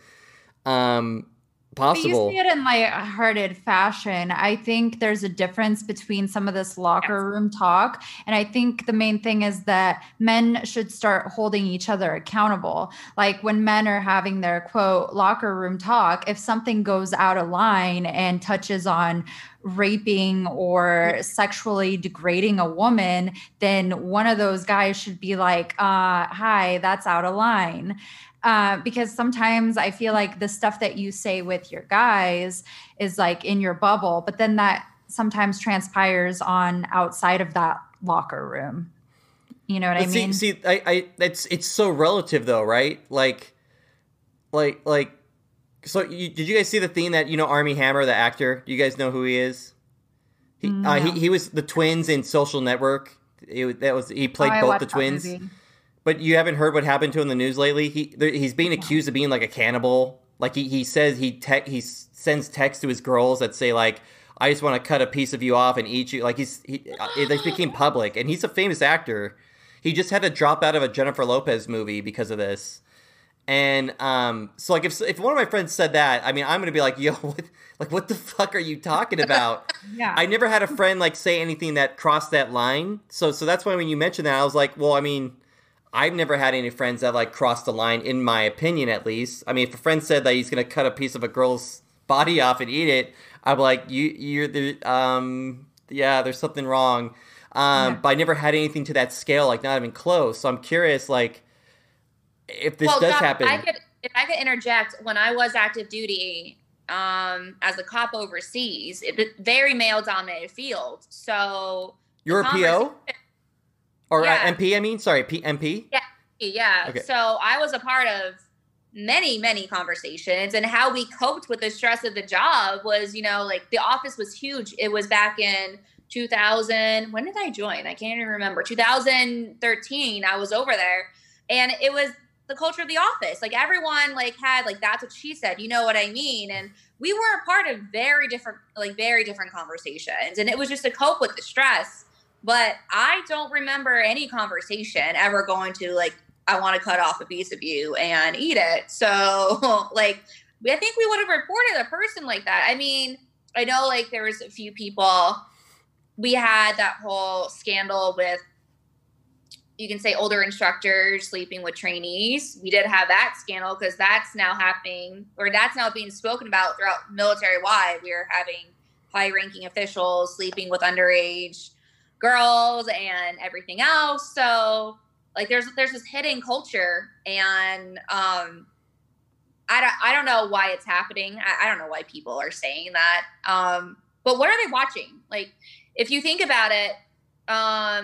um, possible. But you see it in lighthearted fashion. I think there's a difference between some of this locker room talk. And I think the main thing is that men should start holding each other accountable. Like when men are having their quote locker room talk, if something goes out of line and touches on raping or sexually degrading a woman, then one of those guys should be like, uh, hi, that's out of line. Uh, because sometimes I feel like the stuff that you say with your guys is like in your bubble, but then that sometimes transpires on outside of that locker room. You know what but I mean? See, see, I, I, it's it's so relative though, right? Like, like, like. So, you, did you guys see the thing that, you know, Armie Hammer, the actor? Do you guys know who he is? He no. uh, he, he was the twins in Social Network. It, that was he played oh, both the twins. But you haven't heard what happened to him in the news lately? He he's being accused of being like a cannibal. Like he, he says he te- he sends texts to his girls that say like, I just want to cut a piece of you off and eat you. Like he's he it became public, and he's a famous actor. He just had to drop out of a Jennifer Lopez movie because of this. And um, so like if if one of my friends said that, I mean, I'm gonna be like, yo, what, like what the fuck are you talking about? Yeah. I never had a friend like say anything that crossed that line. So so that's why when you mentioned that, I was like, well, I mean. I've never had any friends that like crossed the line, in my opinion, at least. I mean, if a friend said that he's gonna cut a piece of a girl's body off and eat it, I'm like, you, you're the, um, yeah, there's something wrong. Um, yeah. But I never had anything to that scale, like not even close. So I'm curious, like, if this well, does Doc, happen. I could, if I could interject, when I was active duty, um, as a cop overseas, it, very male-dominated field. So you're a P O. Or yeah. uh, M P, I mean? Sorry, P- M P? Yeah, yeah. Okay. So I was a part of many, many conversations, and how we coped with the stress of the job was, you know, like the office was huge. It was back in two thousand. When did I join? I can't even remember. two thousand thirteen, I was over there, and it was the culture of the office. Like everyone like had like, that's what she said, you know what I mean? And we were a part of very different, like very different conversations, and it was just to cope with the stress. But I don't remember any conversation ever going to like, I want to cut off a piece of you and eat it. So like, I think we would have reported a person like that. I mean, I know like there was a few people, we had that whole scandal with, you can say older instructors sleeping with trainees. We did have that scandal because that's now happening, or that's now being spoken about throughout military wide. We are having high ranking officials sleeping with underage girls and everything else. So like there's there's this hidden culture, and um I don't I don't know why it's happening. I, I don't know why people are saying that. Um but what are they watching? Like if you think about it, um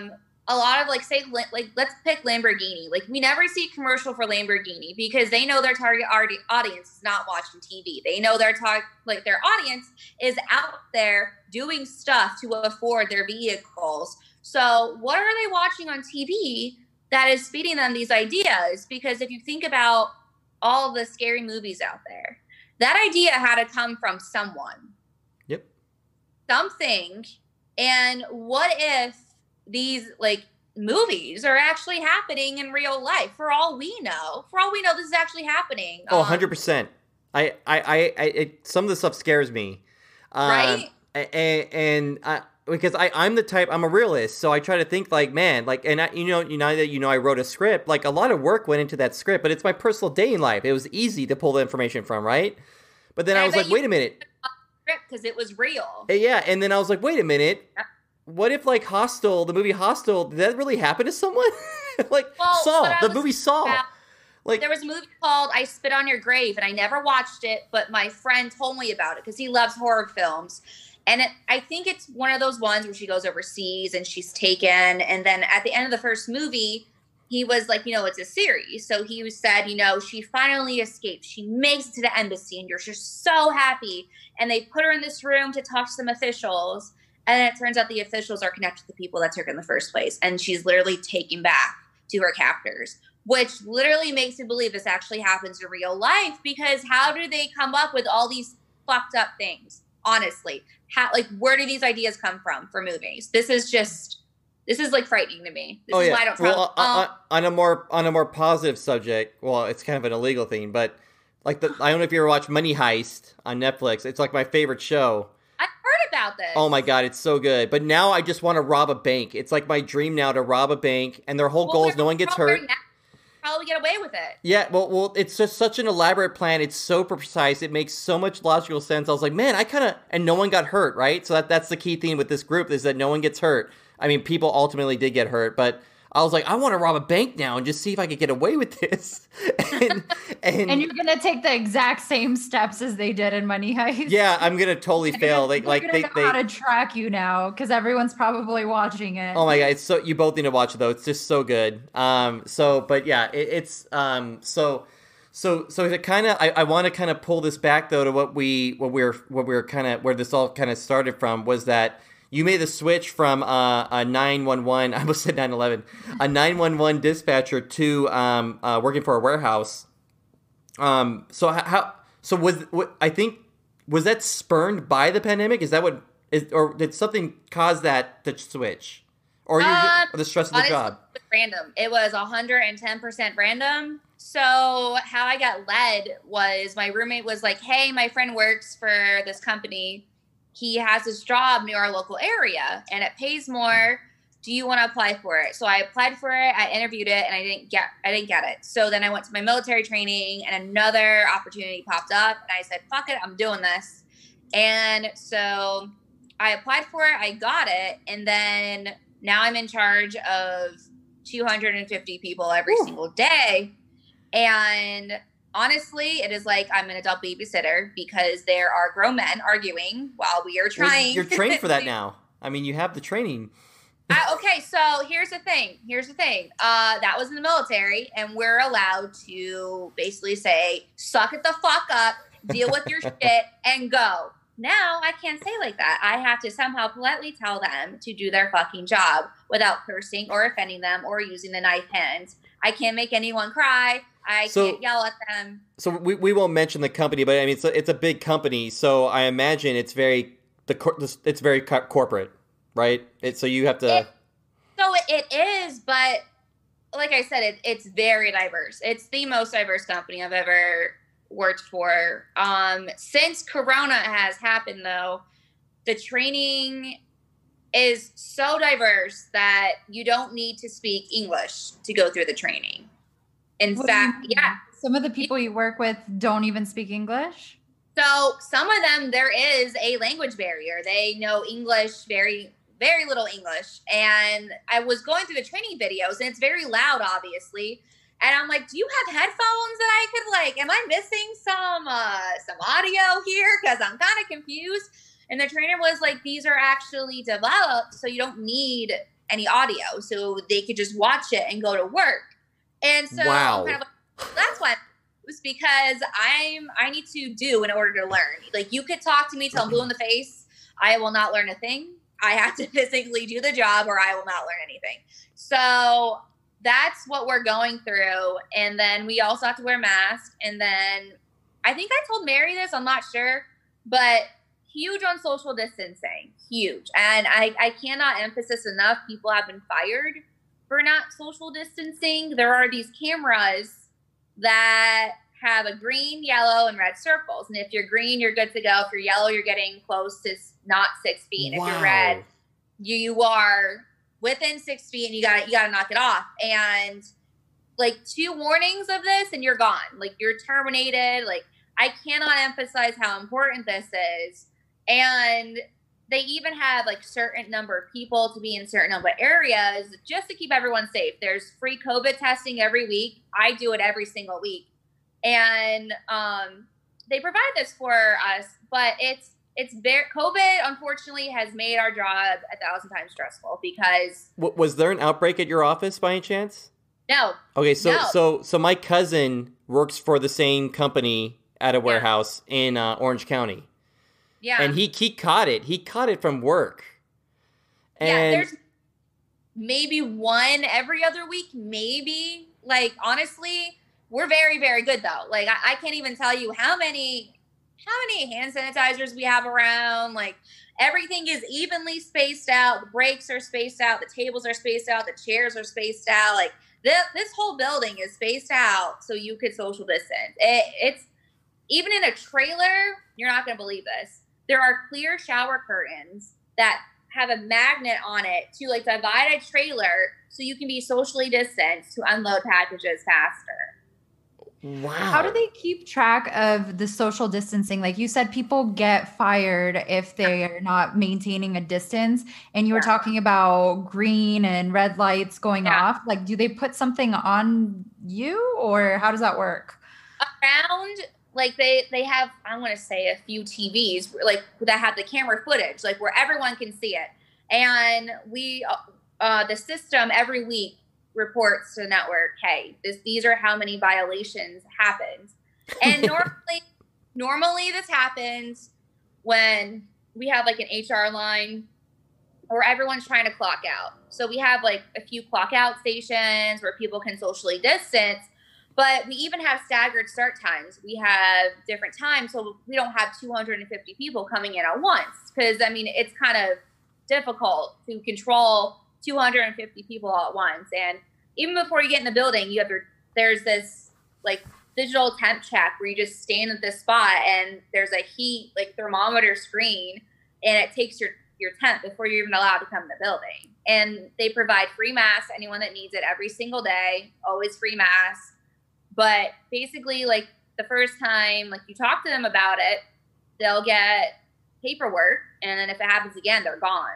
a lot of like, say, like, let's pick Lamborghini. Like, we never see a commercial for Lamborghini because they know their target audience is not watching T V. They know their tar- like their audience is out there doing stuff to afford their vehicles. So what are they watching on T V that is feeding them these ideas? Because if you think about all the scary movies out there, that idea had to come from someone. Yep. Something. And what if these like movies are actually happening in real life? For all we know, for all we know, this is actually happening. Oh, um, one hundred percent. I, I, I, I it, some of the stuff scares me. Right. Uh, and, and I, because I, I'm the type, I'm a realist. So I try to think like, man, like, and I, you know, you know that, you know, I wrote a script, like a lot of work went into that script, but it's my personal day in life. It was easy to pull the information from, right? But then I, I was like, wait a minute. Because it was real. Yeah. And then I was like, wait a minute. What if like Hostel, the movie Hostel, did that really happen to someone? like well, Saw, the movie Saw. About, like there was a movie called I Spit on Your Grave, and I never watched it, but my friend told me about it because he loves horror films. And it, I think it's one of those ones where she goes overseas and she's taken. And then at the end of the first movie, he was like, you know, it's a series. So he said, you know, she finally escaped. She makes it to the embassy and you're just so happy. And they put her in this room to talk to some officials. And it turns out the officials are connected to the people that took her in the first place. And she's literally taken back to her captors, which literally makes me believe this actually happens in real life. Because how do they come up with all these fucked up things? Honestly, how, like, where do these ideas come from for movies? This is just, this is like frightening to me. This oh, is yeah. why I don't travel. Well, on, on a more on a more positive subject, well, it's kind of an illegal thing, but like the, I don't know if you ever watched Money Heist on Netflix. It's like my favorite show. I've heard about this. Oh my god, it's so good. But now I just want to rob a bank. It's like my dream now to rob a bank, and their whole well, goal is no one gets hurt. Now. Probably get away with it. Yeah, well, well, it's just such an elaborate plan. It's so precise. It makes so much logical sense. I was like, man, I kind of, and no one got hurt, right? So that that's the key theme with this group is that no one gets hurt. I mean, people ultimately did get hurt, but I was like, I want to rob a bank now and just see if I could get away with this. and, and, and you're gonna take the exact same steps as they did in Money Heist. Yeah, I'm gonna totally and fail. They, they like they they, know they how to track you now because everyone's probably watching it. Oh my god, it's so you both need to watch it though. It's just so good. Um, so but yeah, it, it's um, so so so to kind of I, I want to kind of pull this back though to what we what we we're what we we're kind of where this all kind of started from was that. You made the switch from uh, a nine one one, I almost said nine one one, a nine one one dispatcher to um, uh, working for a warehouse. Um, so how? So was what I think was that spurned by the pandemic? Is that what? Is, or did something cause that to switch, or you um, or the stress of the honestly, job? It was random. It was one hundred ten percent random. So how I got led was my roommate was like, "Hey, my friend works for this company. He has this job near our local area and it pays more. Do you want to apply for it?" So I applied for it. I interviewed it and I didn't get, I didn't get it. So then I went to my military training and another opportunity popped up and I said, fuck it, I'm doing this. And so I applied for it. I got it. And then now I'm in charge of two hundred fifty people every Ooh. single day. And honestly, it is like I'm an adult babysitter because there are grown men arguing while we are trying. Well, you're trained for that now. I mean, you have the training. uh, okay, so here's the thing. Here's the thing. Uh, that was in the military, and we're allowed to basically say, suck it the fuck up, deal with your shit, and go. Now, I can't say like that. I have to somehow politely tell them to do their fucking job without cursing or offending them or using the knife hands. I can't make anyone cry. I so, can't yell at them. So we, we won't mention the company, but I mean it's a, it's a big company, so I imagine it's very the it's very co- corporate, right? It, so you have to. It, so it is, but like I said, it, it's very diverse. It's the most diverse company I've ever worked for. Um, since Corona has happened, though, the training is so diverse that you don't need to speak English to go through the training. In what fact, yeah. Some of the people you work with don't even speak English? So some of them, there is a language barrier. They know English, very, very little English. And I was going through the training videos, and it's very loud, obviously. And I'm like, do you have headphones that I could, like, am I missing some uh, some audio here? Because I'm kind of confused. And the trainer was like, these are actually developed, so you don't need any audio, so they could just watch it and go to work. And so wow. kind of like, that's why it was because I'm I need to do in order to learn. Like you could talk to me till I'm blue in the face. I will not learn a thing. I have to physically do the job or I will not learn anything. So that's what we're going through. And then we also have to wear masks. And then I think I told Mary this, I'm not sure, but huge on social distancing, huge. And I, I cannot emphasize enough, people have been fired for not social distancing. There are these cameras that have a green, yellow, and red circles. And if you're green, you're good to go. If you're yellow, you're getting close to not six feet. And wow. if you're red, you, you are within six feet and you got you got to knock it off. And like two warnings of this and you're gone. Like you're terminated. Like I cannot emphasize how important this is. And they even have like certain number of people to be in certain number of areas just to keep everyone safe. There's free COVID testing every week. I do it every single week. And um, they provide this for us, but it's it's very COVID unfortunately has made our job a thousand times stressful because w- was there an outbreak at your office by any chance? No. Okay, so no. so so my cousin works for the same company at a warehouse yeah. in uh, Orange County. Yeah, and he he caught it. He caught it from work. And yeah, there's maybe one every other week, maybe. Like honestly. We're very, very good though. Like I, I can't even tell you how many, how many hand sanitizers we have around. Like everything is evenly spaced out. The breaks are spaced out. The tables are spaced out. The chairs are spaced out. Like this, this whole building is spaced out so you could social distance. It, it's even in a trailer. You're not going to believe this. There are clear shower curtains that have a magnet on it to like divide a trailer so you can be socially distanced to unload packages faster. Wow. How do they keep track of the social distancing? Like you said, people get fired if they are not maintaining a distance. And you were yeah. talking about green and red lights going yeah. off. Like, do they put something on you or how does that work? Around, like they, they have, I want to say a few T Vs like that have the camera footage, like where everyone can see it. And we, uh, the system every week reports to the network, hey, this, these are how many violations happened. And normally, normally this happens when we have like an H R line or everyone's trying to clock out. So we have like a few clock out stations where people can socially distance, but we even have staggered start times. We have different times, so we don't have two hundred fifty people coming in at once. Because, I mean, it's kind of difficult to control two hundred fifty people all at once. And even before you get in the building, you have your, there's this like digital temp check where you just stand at this spot and there's a heat like thermometer screen and it takes your, your temp before you're even allowed to come in the building. And they provide free masks to anyone that needs it every single day, always free masks. But basically like the first time like you talk to them about it, they'll get paperwork. And then if it happens again, they're gone.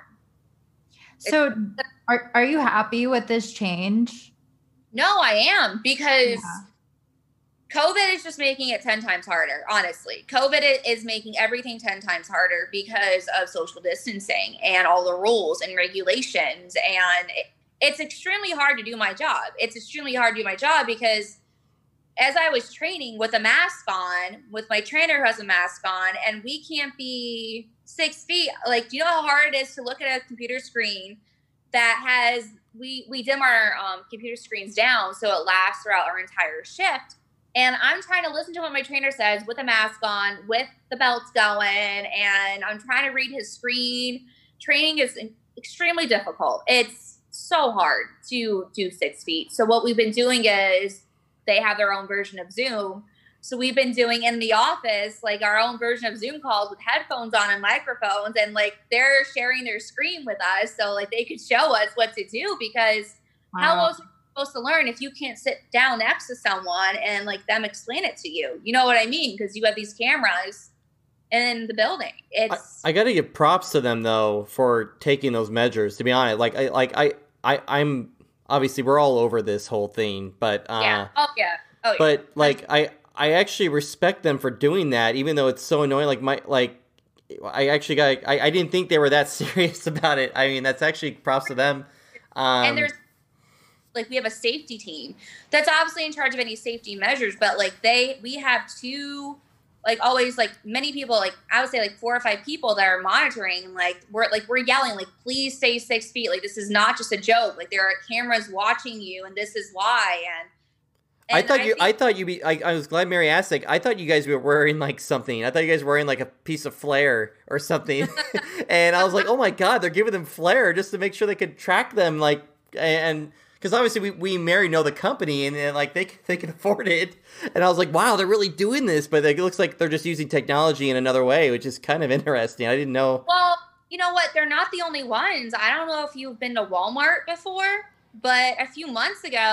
So are are you happy with this change? No, I am, because yeah. COVID is just making it ten times harder, honestly. COVID is making everything ten times harder because of social distancing and all the rules and regulations. And it, it's extremely hard to do my job. It's extremely hard to do my job because as I was training with a mask on, with my trainer who has a mask on, and we can't be six feet. Like, do you know how hard it is to look at a computer screen that has, we, we dim our um, computer screens down so it lasts throughout our entire shift. And I'm trying to listen to what my trainer says with a mask on, with the belts going, and I'm trying to read his screen. Training is extremely difficult. It's so hard to do six feet. So what we've been doing is they have their own version of Zoom. So we've been doing in the office, like our own version of Zoom calls with headphones on and microphones, and like they're sharing their screen with us. So like they could show us what to do, because wow. how else are you supposed to learn if you can't sit down next to someone and like them explain it to you? You know what I mean? Because you have these cameras in the building. It's I, I got to give props to them though for taking those measures. To be honest, like I like I I I'm obviously we're all over this whole thing, but uh, yeah, oh yeah, oh yeah. But like I. I actually respect them for doing that, even though it's so annoying. Like my, like, I actually got, I, I didn't think they were that serious about it. I mean, that's actually props to them. Um, and there's like we have a safety team that's obviously in charge of any safety measures, but like they we have two like always like many people like I would say like four or five people that are monitoring. Like we're like we're yelling like please stay six feet. Like this is not just a joke. Like there are cameras watching you, and this is why. And, and I thought I you. think, I thought you be. I, I was glad Mary asked. Like, I thought you guys were wearing like something. I thought you guys were wearing like a piece of flair or something. And I was like, oh my god, they're giving them flair just to make sure they could track them. Like, and because obviously we we Mary know the company, and, and like they they can afford it. And I was like, wow, they're really doing this. But like, it looks like they're just using technology in another way, which is kind of interesting. I didn't know. Well, you know what? They're not the only ones. I don't know if you've been to Walmart before. But a few months ago,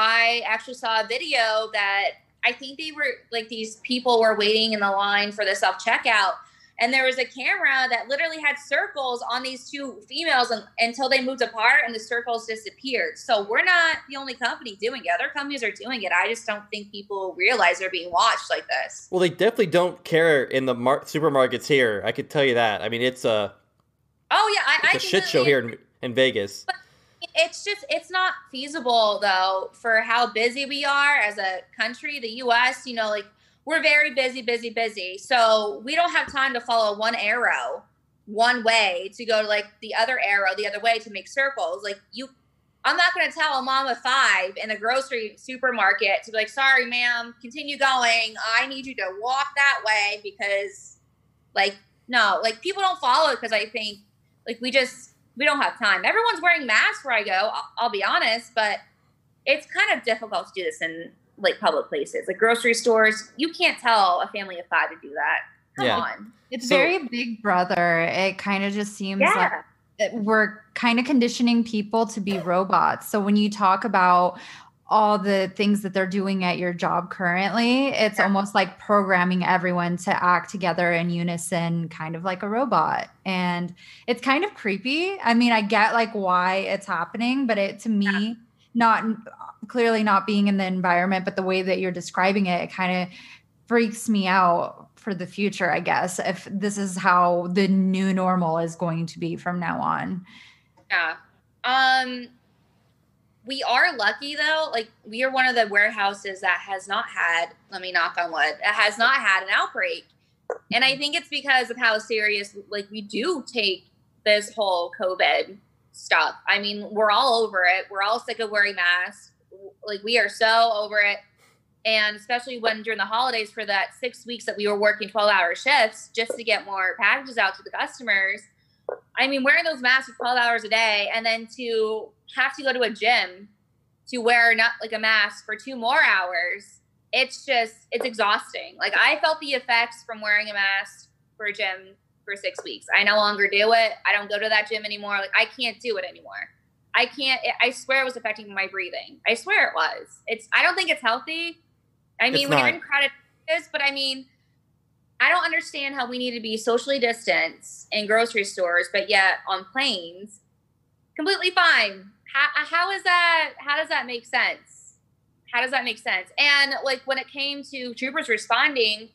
I actually saw a video that I think they were like these people were waiting in the line for the self checkout. And there was a camera that literally had circles on these two females and, until they moved apart and the circles disappeared. So we're not the only company doing it. Other companies are doing it. I just don't think people realize they're being watched like this. Well, they definitely don't care in the mar- supermarkets here. I could tell you that. I mean, it's a, oh, yeah, I, it's I a shit show here in, in Vegas. But it's just, it's not feasible, though, for how busy we are as a country. The U S, you know, like, we're very busy, busy, busy. So we don't have time to follow one arrow one way to go to, like, the other arrow the other way to make circles. Like, you, I'm not going to tell a mom of five in a grocery supermarket to be like, sorry, ma'am, continue going. I need you to walk that way because, like, no, like, people don't follow it because I think, like, we just, we don't have time. Everyone's wearing masks where I go, I'll, I'll be honest, but it's kind of difficult to do this in like public places, like grocery stores. You can't tell a family of five to do that. Come Yeah. on. It's So- very Big Brother. It kind of just seems like Yeah. it- we're kind of conditioning people to be robots. So when you talk about all the things that they're doing at your job currently, it's Yeah. almost like programming everyone to act together in unison, kind of like a robot. And it's kind of creepy. I mean, I get like why it's happening, but it to me, Yeah. not clearly not being in the environment, but the way that you're describing it, it kind of freaks me out for the future, I guess, if this is how the new normal is going to be from now on. Yeah. Um, we are lucky though. Like we are one of the warehouses that has not had, let me knock on wood, that has not had an outbreak. And I think it's because of how serious, like we do take this whole COVID stuff. I mean, we're all over it. We're all sick of wearing masks. Like we are so over it. And especially when during the holidays for that six weeks that we were working twelve hour shifts just to get more packages out to the customers. I mean, wearing those masks for twelve hours a day and then to have to go to a gym to wear not like a mask for two more hours. It's just, it's exhausting. Like I felt the effects from wearing a mask for a gym for six weeks. I no longer do it. I don't go to that gym anymore. Like I can't do it anymore. I can't, I swear it was affecting my breathing. I swear it was. It's, I don't think it's healthy. I mean, It's when not. you're in crowded places, but I mean, I don't understand how we need to be socially distanced in grocery stores, but yet on planes, completely fine. How, how is that? How does that make sense? How does that make sense? And like when it came to troopers responding,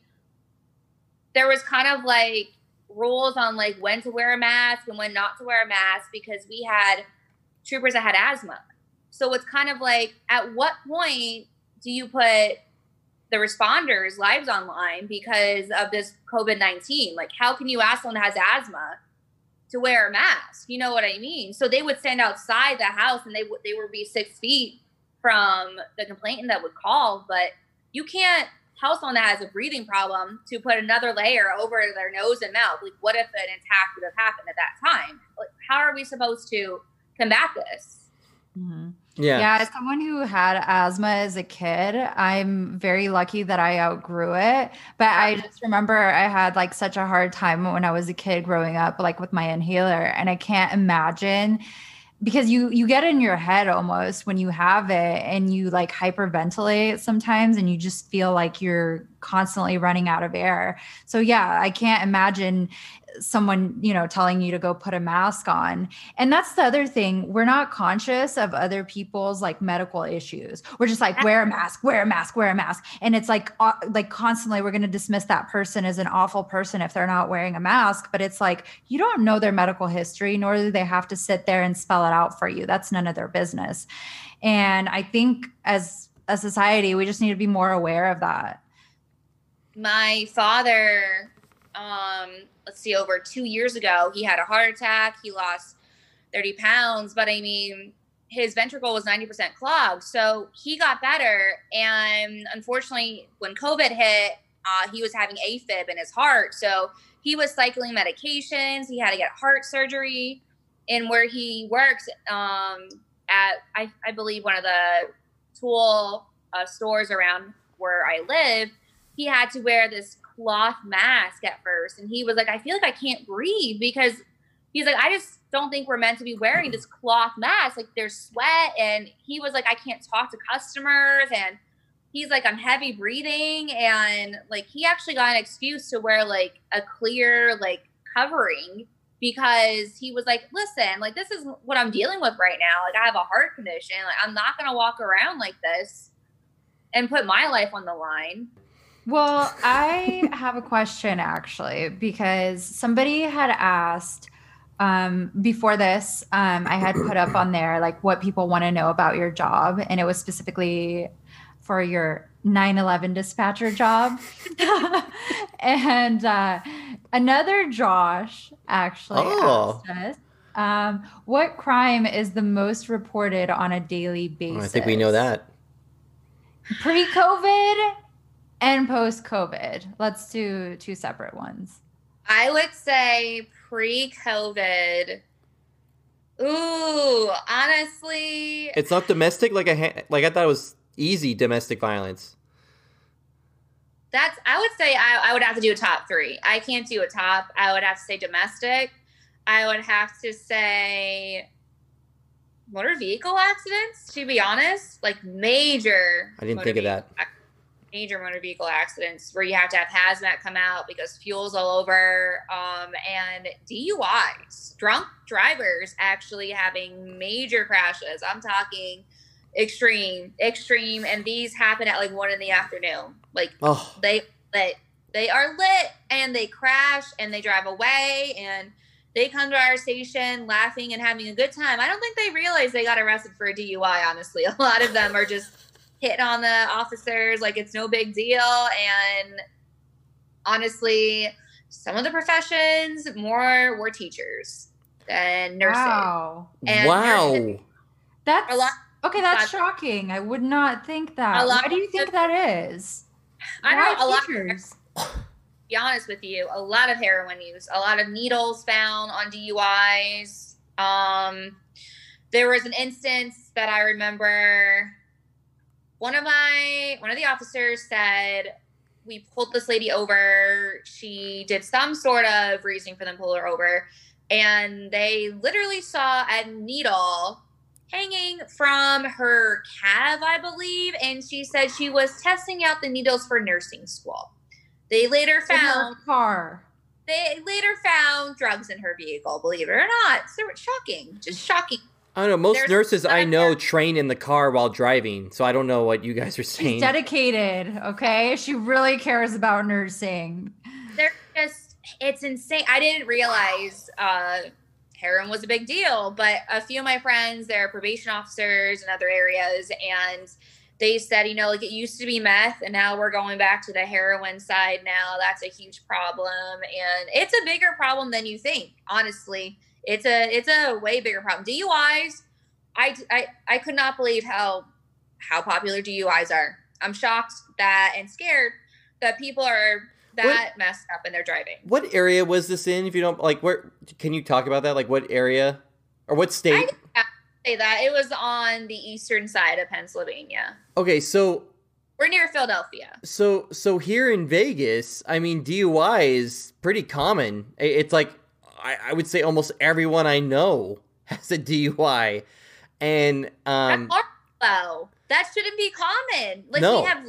there was kind of like rules on like when to wear a mask and when not to wear a mask because we had troopers that had asthma. So it's kind of like, at what point do you put the responders' lives on line because of this COVID nineteen? Like, how can you ask someone that has asthma to wear a mask? You know what I mean? So they would stand outside the house and they would they would be six feet from the complainant that would call. But you can't tell someone that has a breathing problem to put another layer over their nose and mouth. Like, what if an attack would have happened at that time? Like, how are we supposed to combat this? Mm-hmm. Yeah. Yeah, as someone who had asthma as a kid, I'm very lucky that I outgrew it. But I just remember I had like such a hard time when I was a kid growing up, like with my inhaler. And I can't imagine because you you get in your head almost when you have it and you like hyperventilate sometimes and you just feel like you're constantly running out of air. So yeah, I can't imagine someone, you know, telling you to go put a mask on. And that's the other thing. We're not conscious of other people's like medical issues. We're just like, wear a mask, wear a mask, wear a mask. And it's like, uh, like constantly we're going to dismiss that person as an awful person if they're not wearing a mask. But it's like, you don't know their medical history, nor do they have to sit there and spell it out for you. That's none of their business. And I think as a society, we just need to be more aware of that. My father, um, let's see, over two years ago, he had a heart attack. He lost thirty pounds, but I mean, his ventricle was ninety percent clogged. So he got better. And unfortunately, when COVID hit, uh, he was having AFib in his heart. So he was cycling medications. He had to get heart surgery. And where he works um, at, I, I believe, one of the tool uh, stores around where I live, he had to wear this cloth mask at first. And he was like, I feel like I can't breathe, because he's like, I just don't think we're meant to be wearing this cloth mask. Like, there's sweat. And he was like, I can't talk to customers. And he's like, I'm heavy breathing. And like, he actually got an excuse to wear like a clear, like covering, because he was like, listen, like, this is what I'm dealing with right now. Like, I have a heart condition. Like, I'm not going to walk around like this and put my life on the line. Well, I have a question actually, because somebody had asked um, before this, um, I had put up on there like what people want to know about your job. And it was specifically for your nine eleven dispatcher job. And uh, another Josh actually Oh. asked us, um, what crime is the most reported on a daily basis? I think we know that. Pre-COVID and post-COVID. Let's do two separate ones. I would say pre-COVID. Ooh, honestly, It's not domestic. Like a ha- like I thought it was easy domestic violence. that's, I would say I, I would have to do a top three. I can't do a top. I would have to say domestic. I would have to say motor vehicle accidents, to be honest. Like major. I didn't motor think of that. vehicle- Major motor vehicle accidents where you have to have hazmat come out because fuel's all over, um, and D U Is, drunk drivers actually having major crashes. I'm talking extreme, extreme, and these happen at like one in the afternoon. Like Oh, they lit, they are lit, and they crash and they drive away, and they come to our station laughing and having a good time. I don't think they realize they got arrested for a D U I. Honestly, a lot of them are just hitting on the officers like it's no big deal. And honestly, some of the professions more were teachers than nursing. Wow. And wow. nursing- That's A lot- okay. That's a- shocking. I would not think that. A lot Why do you of- think that is? I know Why a lot. teachers? To be honest with you, a lot of heroin use, a lot of needles found on D U Is. Um, there was an instance that I remember. One of my, one of the officers said, we pulled this lady over. She did some sort of reasoning for them to pull her over. And they literally saw a needle hanging from her calf, I believe. And she said she was testing out the needles for nursing school. They later In her found, car. they later found drugs in her vehicle, believe it or not. So it's shocking, just shocking. I don't know. Most There's nurses I another- know train in the car while driving, so I don't know what you guys are saying. She's dedicated. Okay, she really cares about nursing. They're just, it's insane. I didn't realize uh, heroin was a big deal, but a few of my friends, they're probation officers in other areas, and they said, you know, like it used to be meth, and now we're going back to the heroin side now. That's a huge problem, and it's a bigger problem than you think, honestly. It's a it's a way bigger problem. D U Is, I, I, I could not believe how how popular D U Is are. I'm shocked that and scared that people are that What- messed up in their driving. What area was this in? If you don't like, where can you talk about that? Like, what area or what I state? didn't have to say that. It was on the eastern side of Pennsylvania. Okay, so We're near Philadelphia. so so here in Vegas, I mean, D U I is pretty common. I- It's like I, I would say almost everyone I know has a D U I, and um, That's horrible, though. That shouldn't be common. Like No. we have li-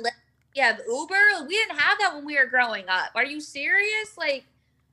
Yeah, Uber. We didn't have that when we were growing up. Are you serious? Like,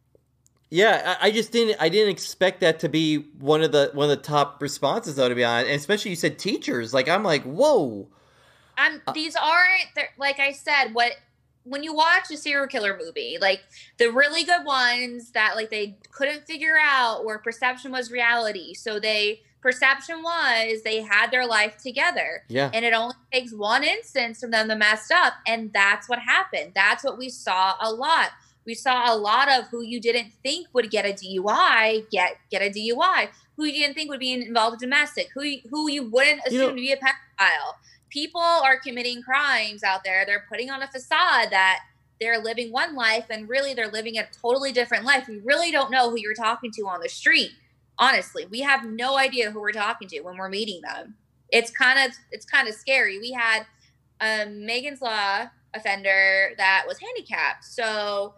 Yeah, I, I just didn't. I didn't expect that to be one of the one of the top responses, though. To be honest, and especially you said teachers. Like, I'm like, whoa. I'm. Uh, These aren't. they're- Like I said, what when you watch a serial killer movie, like the really good ones that like they couldn't figure out where perception was reality. So they perception was they had their life together, yeah. and it only takes one instance from them to mess up, and that's what happened. That's what we saw a lot. We saw a lot of who you didn't think would get a D U I get get a D U I. Who you didn't think would be involved in domestic. Who you, who you wouldn't assume you know, to be a pedophile. People are committing crimes out there. They're putting on a facade that they're living one life, and really they're living a totally different life. We really don't know who you're talking to on the street. Honestly, we have no idea who we're talking to when we're meeting them. It's kind of it's kind of scary. We had a Megan's Law offender that was handicapped, so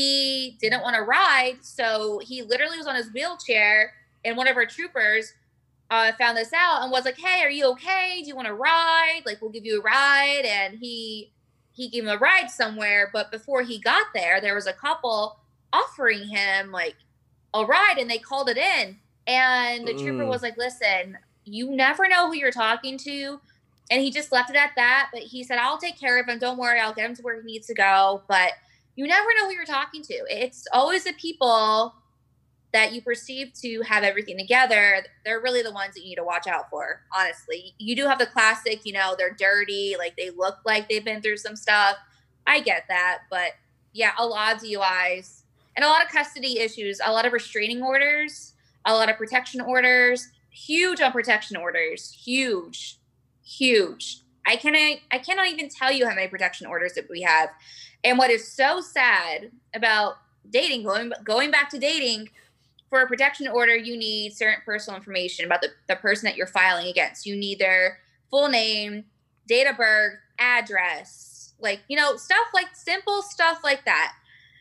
he didn't want to ride, so he literally was on his wheelchair, and one of our troopers uh, found this out and was like, hey, are you okay? Do you want to ride? Like, we'll give you a ride. And he he gave him a ride somewhere, but before he got there, there was a couple offering him, like, a ride, and they called it in. And the trooper was like, listen, you never know who you're talking to. And he just left it at that, but he said, I'll take care of him. Don't worry, I'll get him to where he needs to go. But you never know who you're talking to. It's always the people that you perceive to have everything together. They're really the ones that you need to watch out for, honestly. You do have the classic, you know, they're dirty, like they look like they've been through some stuff. I get that. But yeah, a lot of D U Is and a lot of custody issues, a lot of restraining orders, a lot of protection orders, huge on protection orders, huge, huge. I cannot, I cannot even tell you how many protection orders that we have. And what is so sad about dating, going going back to dating, for a protection order, you need certain personal information about the, the person that you're filing against. You need their full name, date of birth, address, like, you know, stuff like simple stuff like that.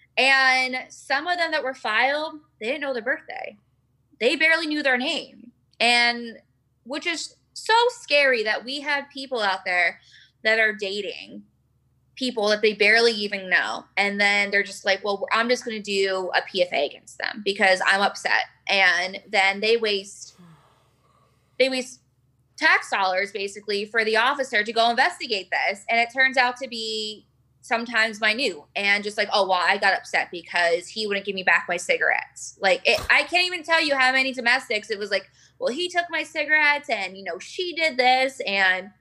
And some of them that were filed, they didn't know their birthday. They barely knew their name. And which is so scary that we have people out there that are dating people that they barely even know. And then they're just like, well, I'm just going to do a P F A against them because I'm upset. And then they waste, they waste tax dollars basically for the officer to go investigate this. And it turns out to be sometimes minute and just like, oh, well, I got upset because he wouldn't give me back my cigarettes. Like, it, I can't even tell you how many domestics it was like, well, he took my cigarettes and, you know, she did this. And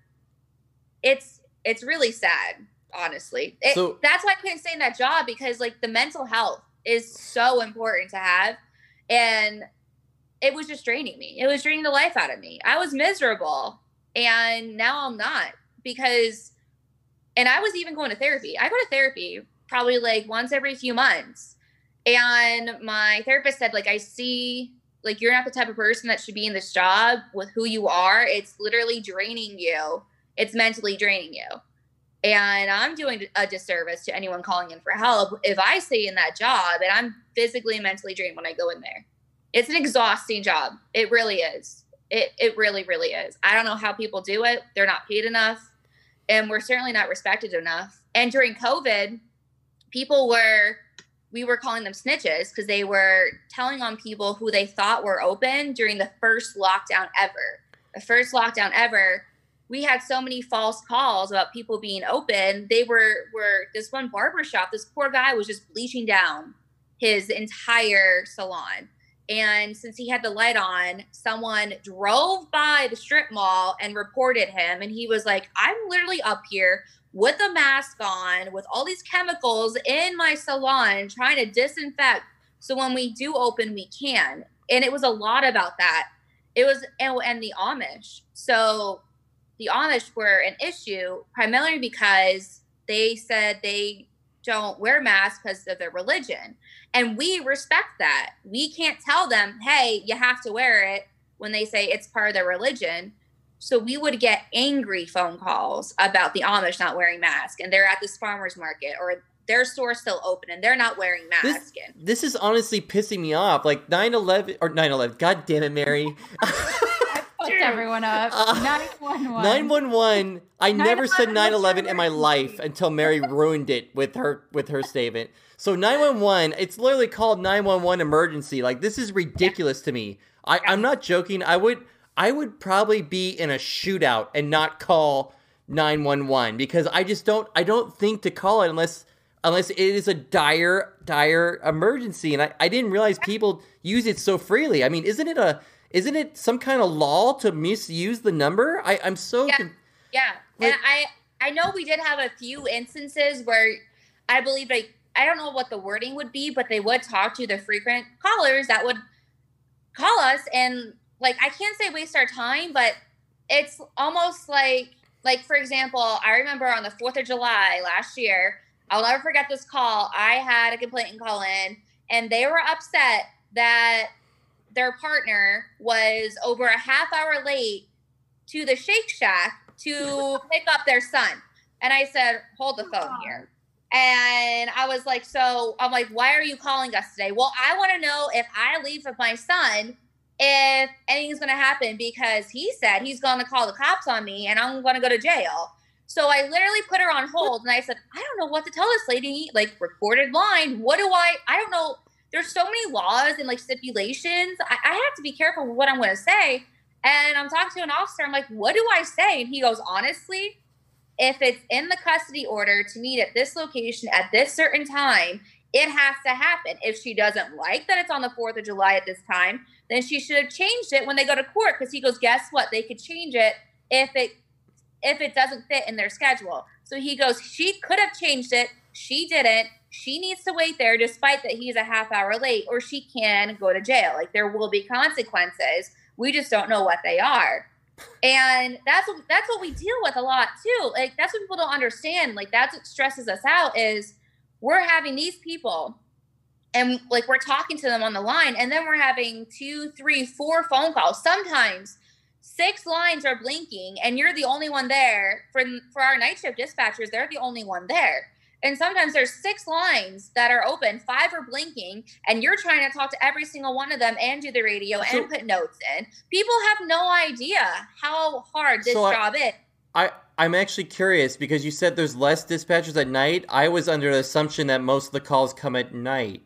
it's, it's really sad. Honestly, it, so, that's why I couldn't stay in that job, because like the mental health is so important to have. And it was just draining me. It was draining the life out of me. I was miserable. And now I'm not, because, and I was even going to therapy. I go to therapy probably like once every few months. And my therapist said, like, I see, like, you're not the type of person that should be in this job with who you are. It's literally draining you. It's mentally draining you. And I'm doing a disservice to anyone calling in for help if I stay in that job and I'm physically and mentally drained when I go in there. It's an exhausting job. It really is. It it really, really is. I don't know how people do it. They're not paid enough. And we're certainly not respected enough. And during COVID, people were, we were calling them snitches because they were telling on people who they thought were open during the first lockdown ever. The first lockdown ever. We had so many false calls about people being open. They were, were this one barbershop, this poor guy was just bleaching down his entire salon. And since he had the light on, someone drove by the strip mall and reported him. And he was like, I'm literally up here with a mask on, with all these chemicals in my salon, trying to disinfect. So when we do open, we can. And it was a lot about that. It was, and, and the Amish. So the Amish were an issue primarily because they said they don't wear masks because of their religion. And we respect that. We can't tell them, hey, you have to wear it when they say it's part of their religion. So we would get angry phone calls about the Amish not wearing masks, and they're at this farmer's market or their store's still open and they're not wearing masks. This, this is honestly pissing me off. Like nine eleven or nine eleven. God damn it, Mary. Dude, everyone up. Uh, nine one one. nine one one. I never said nine eleven in my life until Mary ruined it with her with her statement. So nine one one, it's literally called nine one one emergency. Like, this is ridiculous to me. I, I'm not joking. I would I would probably be in a shootout and not call nine one one because I just don't I don't think to call it unless unless it is a dire dire emergency. And I, I didn't realize people use it so freely. I mean, isn't it a isn't it some kind of law to misuse the number? I, I'm so yeah, con- yeah. like, And I I know we did have a few instances where I believe like I don't know what the wording would be, but they would talk to the frequent callers that would call us and like I can't say waste our time, but it's almost like like for example, I remember on the fourth of July last year, I'll never forget this call. I had a complainant call in and they were upset that their partner was over a half hour late to the Shake Shack to pick up their son. And I said, hold the phone here. And I was like, so I'm like, why are you calling us today? Well, I want to know if I leave with my son, if anything's going to happen because he said he's going to call the cops on me and I'm going to go to jail. So I literally put her on hold and I said, I don't know what to tell this lady, like recorded line. What do I, I don't know. There's so many laws and like stipulations. I, I have to be careful with what I'm going to say. And I'm talking to an officer. I'm like, what do I say? And he goes, honestly, if it's in the custody order to meet at this location at this certain time, it has to happen. If she doesn't like that it's on the fourth of July at this time, then she should have changed it when they go to court. Because he goes, guess what? They could change it if it if it doesn't fit in their schedule. So he goes, she could have changed it. She didn't. She needs to wait there despite that he's a half hour late, or she can go to jail. Like, there will be consequences. We just don't know what they are. And that's what, that's what we deal with a lot too. Like, that's what people don't understand. Like, that's what stresses us out is we're having these people and like we're talking to them on the line and then we're having two, three, four phone calls. Sometimes six lines are blinking and you're the only one there. For, for our night shift dispatchers, they're the only one there. And sometimes there's six lines that are open, five are blinking, and you're trying to talk to every single one of them and do the radio so, and put notes in. People have no idea how hard this so job I, is. I, I'm actually curious because you said there's less dispatchers at night. I was under the assumption that most of the calls come at night.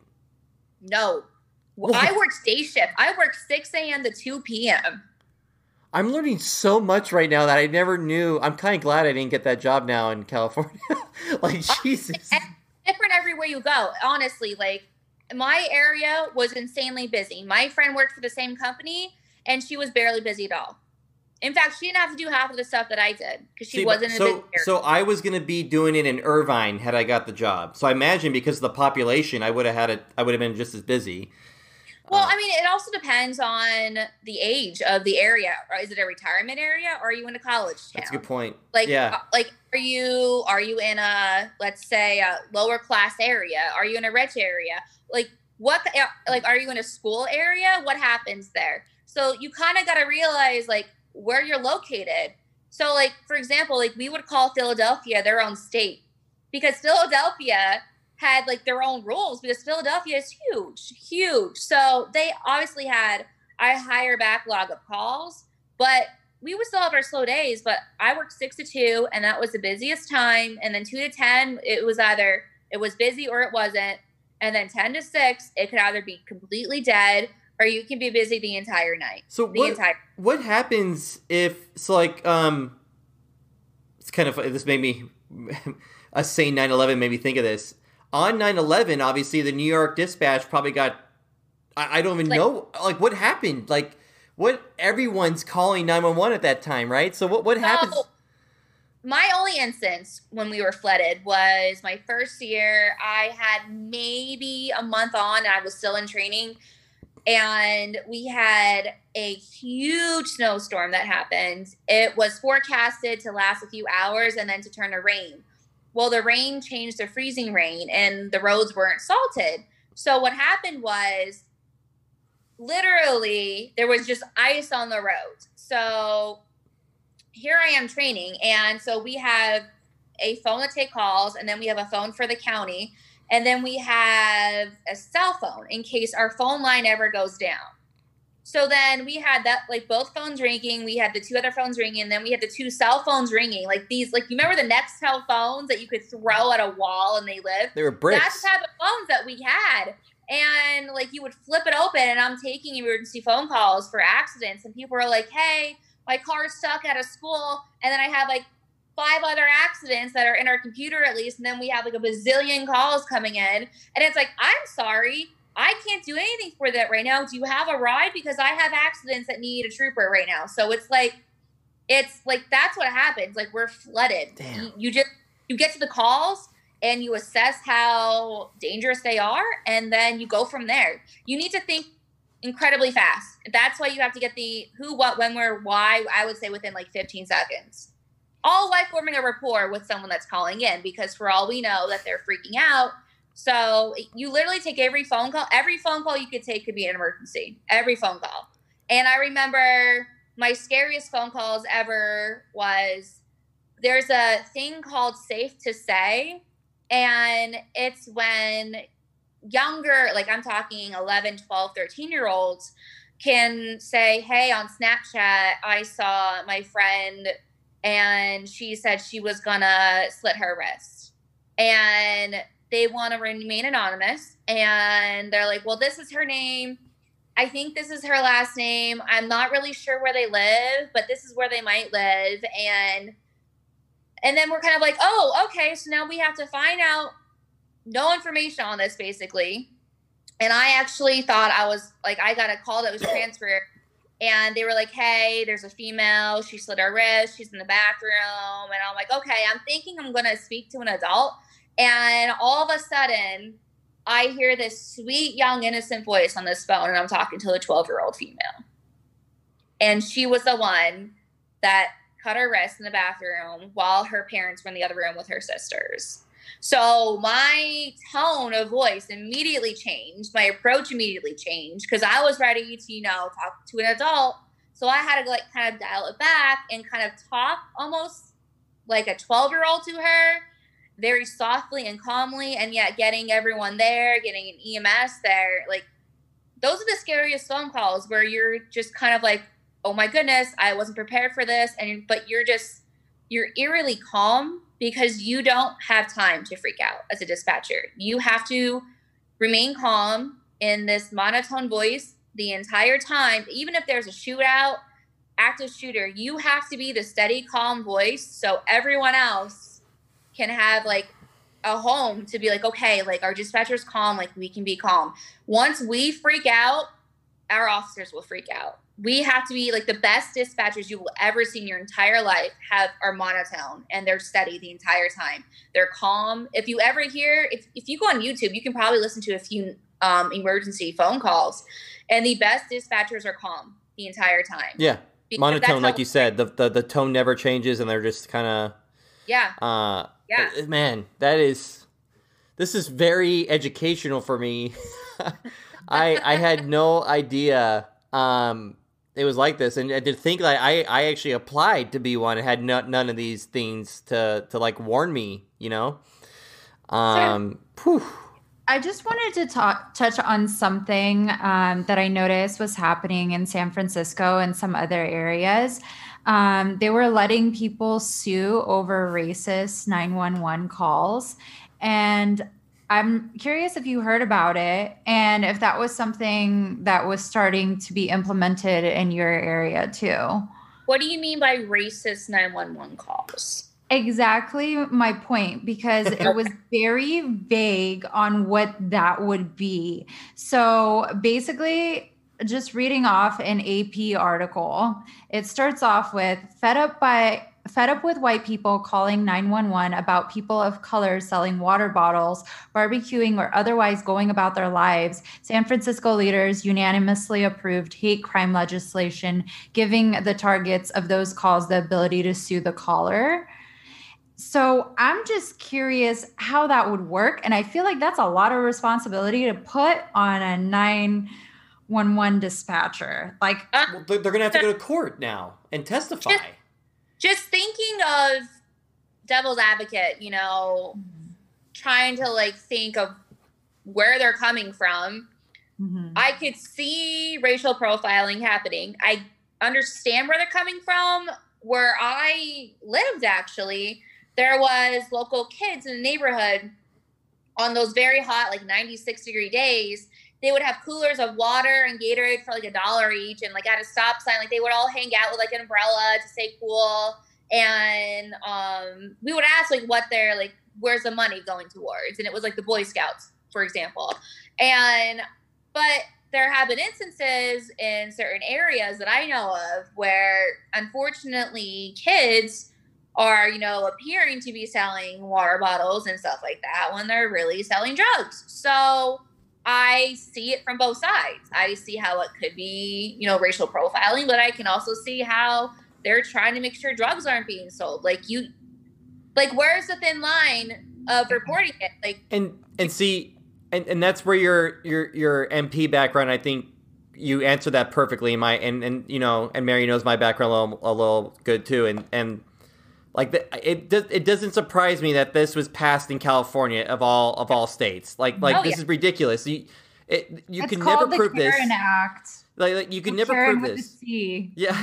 No. What? I work day shift. I work six a.m. to two p.m. I'm learning so much right now that I never knew. I'm kind of glad I didn't get that job now in California. Like, Jesus. It's different everywhere you go. Honestly, like, my area was insanely busy. My friend worked for the same company, and she was barely busy at all. In fact, she didn't have to do half of the stuff that I did because she See, wasn't in so, a busy area. So I was going to be doing it in Irvine had I got the job. So I imagine because of the population, I would have had it. I would have been just as busy. Well, I mean, it also depends on the age of the area. Is it a retirement area or are you in a college town? That's a good point. Like, yeah. like, are you are you in a, let's say, a lower class area? Are you in a rich area? Like, what? Like, are you in a school area? What happens there? So you kind of got to realize like where you're located. So, like, for example, like we would call Philadelphia their own state because Philadelphia had like their own rules because Philadelphia is huge, huge. So they obviously had a higher backlog of calls, but we would still have our slow days. But I worked six to two and that was the busiest time. And then two to ten, it was either it was busy or it wasn't. And then ten to six, it could either be completely dead or you can be busy the entire night. So the what, entire- what happens if, so like, um, it's kind of, this made me, us saying nine eleven made me think of this. On nine eleven, obviously, the New York Dispatch probably got, I, I don't even like, know, like, what happened? Like, what, everyone's calling nine one one at that time, right? So what, what so, happens? My only instance when we were flooded was my first year. I had maybe a month on and I was still in training. And we had a huge snowstorm that happened. It was forecasted to last a few hours and then to turn to rain. Well, the rain changed to freezing rain and the roads weren't salted. So what happened was literally there was just ice on the roads. So here I am training. And so we have a phone to take calls and then we have a phone for the county. And then we have a cell phone in case our phone line ever goes down. So then we had that, like both phones ringing. We had the two other phones ringing. And then we had the two cell phones ringing. Like these, like you remember the Nextel phones that you could throw at a wall and they lived? They were bricks. That's the type of phones that we had. And like you would flip it open and I'm taking emergency phone calls for accidents. And people are like, hey, my car's stuck at a school. And then I have like five other accidents that are in our computer at least. And then we have like a bazillion calls coming in. And it's like, I'm sorry. I can't do anything for that right now. Do you have a ride? Because I have accidents that need a trooper right now. So it's like, it's like, that's what happens. Like we're flooded. Damn. You, you just, you get to the calls and you assess how dangerous they are. And then you go from there. You need to think incredibly fast. That's why you have to get the who, what, when, where, why, I would say within like fifteen seconds. All while forming a rapport with someone that's calling in, because for all we know that they're freaking out. So you literally take every phone call. Every phone call you could take could be an emergency. Every phone call. And I remember my scariest phone calls ever was there's a thing called Safe to Say. And it's when younger, like I'm talking eleven, twelve, thirteen year olds can say, hey, on Snapchat, I saw my friend and she said she was gonna slit her wrist. And they want to remain anonymous. And they're like, well, this is her name. I think this is her last name. I'm not really sure where they live, but this is where they might live. And and then we're kind of like, oh, okay. So now we have to find out no information on this, basically. And I actually thought I was like, I got a call that was transferred. And they were like, hey, there's a female. She slit her wrist. She's in the bathroom. And I'm like, okay, I'm thinking I'm going to speak to an adult. And all of a sudden, I hear this sweet, young, innocent voice on this phone, and I'm talking to a twelve-year-old female. And she was the one that cut her wrist in the bathroom while her parents were in the other room with her sisters. So my tone of voice immediately changed. My approach immediately changed because I was ready to, you know, talk to an adult. So I had to like kind of dial it back and kind of talk almost like a twelve-year-old to her, very softly and calmly, and yet getting everyone there, getting an E M S there. Like, those are the scariest phone calls where you're just kind of like, oh my goodness, I wasn't prepared for this. And, but you're just, you're eerily calm because you don't have time to freak out as a dispatcher. You have to remain calm in this monotone voice the entire time. Even if there's a shootout, active shooter, you have to be the steady, calm voice so everyone else can have like a home to be like, okay, like our dispatcher's calm, like we can be calm. Once we freak out, our officers will freak out. We have to be like the best dispatchers you will ever see in your entire life have are monotone and they're steady the entire time. They're calm. If you ever hear, if, if you go on YouTube, you can probably listen to a few um, emergency phone calls, and the best dispatchers are calm the entire time. Yeah. Because monotone, like you said, the, the, the tone never changes and they're just kind of, yeah. Uh, yeah. Man, that is, this is very educational for me. I I had no idea um, it was like this. And I did think like I, I actually applied to be one and had no, none of these things to, to like warn me, you know? Um, so, I just wanted to talk, touch on something um, that I noticed was happening in San Francisco and some other areas. Um, they were letting people sue over racist nine one one calls. And I'm curious if you heard about it and if that was something that was starting to be implemented in your area too. What do you mean by racist nine one one calls? Exactly my point, because it was very vague on what that would be. So basically, just reading off an A P article, it starts off with fed up by fed up with white people calling nine one one about people of color selling water bottles, barbecuing, or otherwise going about their lives. San Francisco leaders unanimously approved hate crime legislation, giving the targets of those calls the ability to sue the caller. So I'm just curious how that would work. And I feel like that's a lot of responsibility to put on a nine one one dispatcher. Like, well, they're going to have to go to court now and testify. Just, just thinking of devil's advocate, you know, trying to like think of where they're coming from. Mhm. I could see racial profiling happening. I understand where they're coming from. Where I lived, actually, there was local kids in the neighborhood on those very hot, like ninety-six degree days. They would have coolers of water and Gatorade for like a dollar each. And like at a stop sign, like they would all hang out with like an umbrella to stay cool. And um, we would ask like what they're like, where's the money going towards? And it was like the Boy Scouts, for example. And, but there have been instances in certain areas that I know of where unfortunately kids are, you know, appearing to be selling water bottles and stuff like that when they're really selling drugs. So I see it from both sides. I see how it could be, you know, racial profiling, but I can also see how they're trying to make sure drugs aren't being sold. Like you, like where's the thin line of reporting it? Like, and and see, and, and that's where your your your M P background, I think you answered that perfectly. My and and you know, and Mary knows my background a little, a little good too, and and. Like the, it, does, it doesn't surprise me that this was passed in California of all of all states. Like, like oh, this yeah. is ridiculous. You, it, you it's can called never the prove Karen this. Act. Like, like you can The never Karen prove with this. the C. Yeah.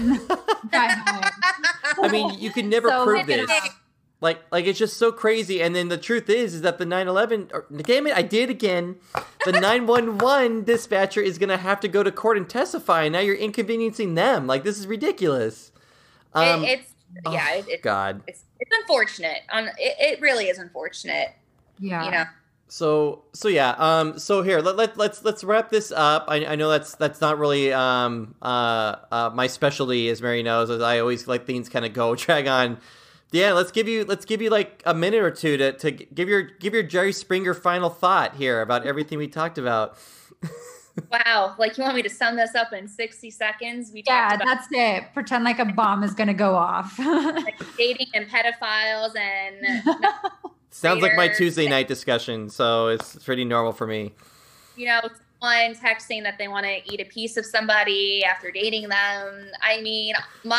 I I mean, you can never So prove look it this. up. Like, like it's just so crazy. And then the truth is, is that the nine eleven, or, damn it, I did again. The nine one one dispatcher is gonna have to go to court and testify. And now you're inconveniencing them. Like, this is ridiculous. Um, it, it's yeah, oh, it, it, God. it's it's unfortunate. On it, it really is unfortunate. Yeah. You know. So so yeah, um so here let, let let's let's wrap this up. I I know that's that's not really um uh, uh my specialty, as Mary knows, as I always let things kind of go drag on. Yeah, let's give you let's give you like a minute or two to to give your give your Jerry Springer final thought here about everything we talked about. Wow, like you want me to sum this up in sixty seconds? We Yeah, talked about that's it. Pretend like a bomb is gonna go off. like, dating and pedophiles and Sounds like my Raiders. Tuesday night discussion, so it's pretty normal for me. you know, someone texting that they want to eat a piece of somebody after dating them. I mean,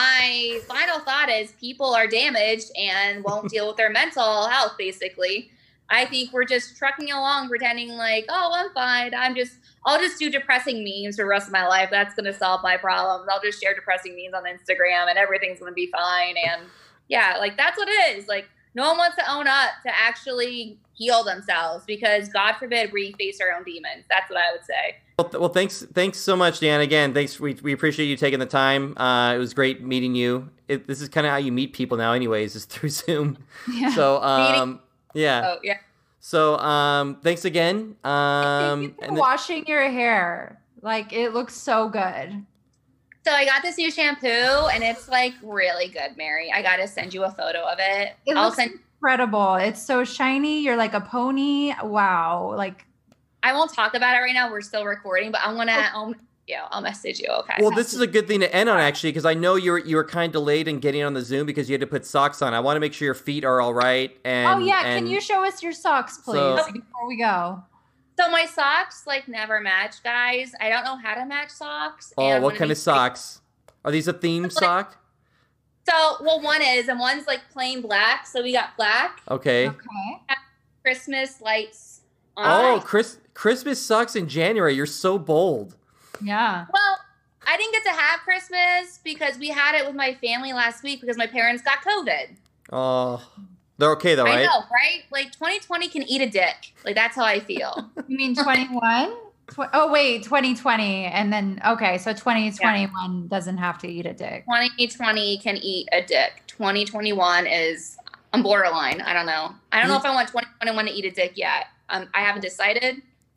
my final thought is people are damaged and won't deal with their mental health, basically. I think we're just trucking along, pretending like, oh, I'm fine. I'm just, I'll just do depressing memes for the rest of my life. That's going to solve my problems. I'll just share depressing memes on Instagram and everything's going to be fine. And yeah, like that's what it is. Like no one wants to own up to actually heal themselves because God forbid we face our own demons. That's what I would say. Well, th- well thanks thanks so much, Dan. Again, thanks. We, we appreciate you taking the time. Uh, it was great meeting you. It, this is kind of how you meet people now anyways, is through Zoom. Yeah. So, um, yeah. Oh, yeah. So, um, thanks again. Um, Thank you for and then- washing your hair. Like it looks so good. So I got this new shampoo and it's like really good, Mary. I got to send you a photo of it. It I'll looks send incredible. It's so shiny. You're like a pony. Wow. Like I won't talk about it right now. We're still recording, but I'm going to I'll, yeah, I'll message you. Okay. well, this is a good thing to end on, actually, because I know you were you were kind of delayed in getting on the Zoom because you had to put socks on. I want to make sure your feet are all right. And oh yeah, and, can you show us your socks, please, So- before we go? So my socks like never match, guys. I don't know how to match socks. Oh, and I'm what gonna kind be- of socks? Are these a theme Like- sock? So, well, one is, and one's like plain black. So we got black Okay. Okay. Christmas lights on. Oh, it. Chris, Christmas socks in January. You're so bold. Yeah. Well, I didn't get to have Christmas because we had it with my family last week because my parents got COVID. Oh, they're okay though, I right? know, right? Like twenty twenty can eat a dick. Like that's how I feel. You mean twenty-one? Tw- oh wait, twenty twenty, and then okay, so twenty twenty-one doesn't have to eat a dick. twenty twenty can eat a dick. twenty twenty-one is I'm borderline. I don't know. I don't know if I want twenty twenty-one to eat a dick yet. Um, I haven't decided.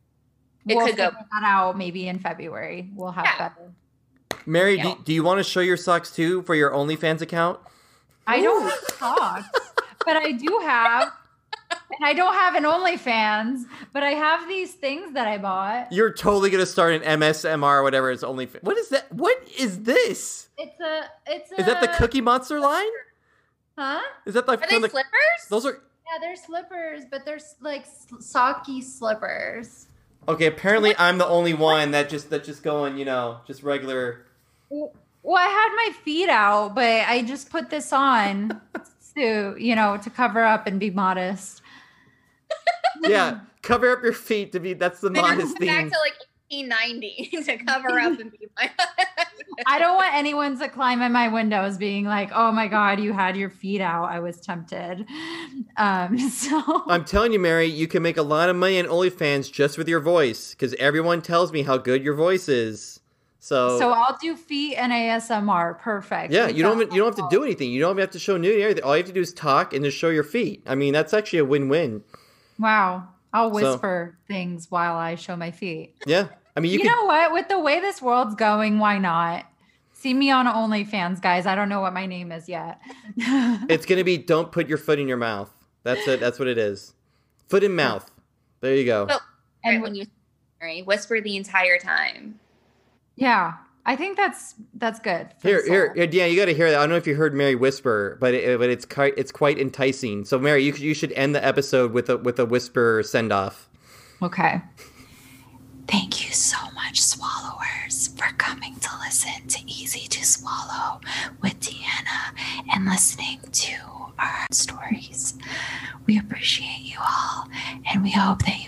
It we'll could go. figure that out maybe in February. We'll have Yeah. better. Mary, Yeah. do, do you want to show your socks too for your OnlyFans account? I don't have socks, but I do have, and I don't have an OnlyFans, but I have these things that I bought. You're totally gonna start an M S M R or whatever. It's only. What is that? What is this? It's a, it's a. Is that the Cookie Monster line? Huh? Is that like Are they from the? slippers? Those are Yeah, they're slippers, but they're s- like s- socky slippers. okay. Apparently, I'm the only one that just that just going. You know, just regular. Well, I had my feet out, but I just put this on to, you know, to cover up and be modest. Yeah, cover up your feet to be. That's the Then modest back thing. to like nineteen ninety to cover up and be my I don't want anyone to climb in my windows being like, oh my God, you had your feet out. I was tempted. Um, so I'm telling you, Mary, you can make a lot of money on OnlyFans just with your voice because everyone tells me how good your voice is. So, so I'll do feet and A S M R. Perfect. Yeah, Like you don't that. you don't have to do anything. You don't even have to show nudity. Everything. All you have to do is talk and just show your feet. I mean, that's actually a win-win. Wow. I'll So- whisper things while I show my feet. Yeah. I mean, you, You, could, know what? With the way this world's going, why not? See me on OnlyFans, guys. I don't know what my name is yet. it's going to be don't put your foot in your mouth. That's it. That's what it is. Foot in mouth. There you go. So, And and when you Mary, whisper the entire time. Yeah, I think that's that's good. for Here, the here, soul. here, yeah, you got to hear that. I don't know if you heard Mary whisper, but it, but it's quite it's quite enticing. So, Mary, you you should end the episode with a with a whisper send off. Okay. Thank you so much, swallowers, for coming to listen to Easy to Swallow with Deanna and listening to our stories. We appreciate you all, and we hope that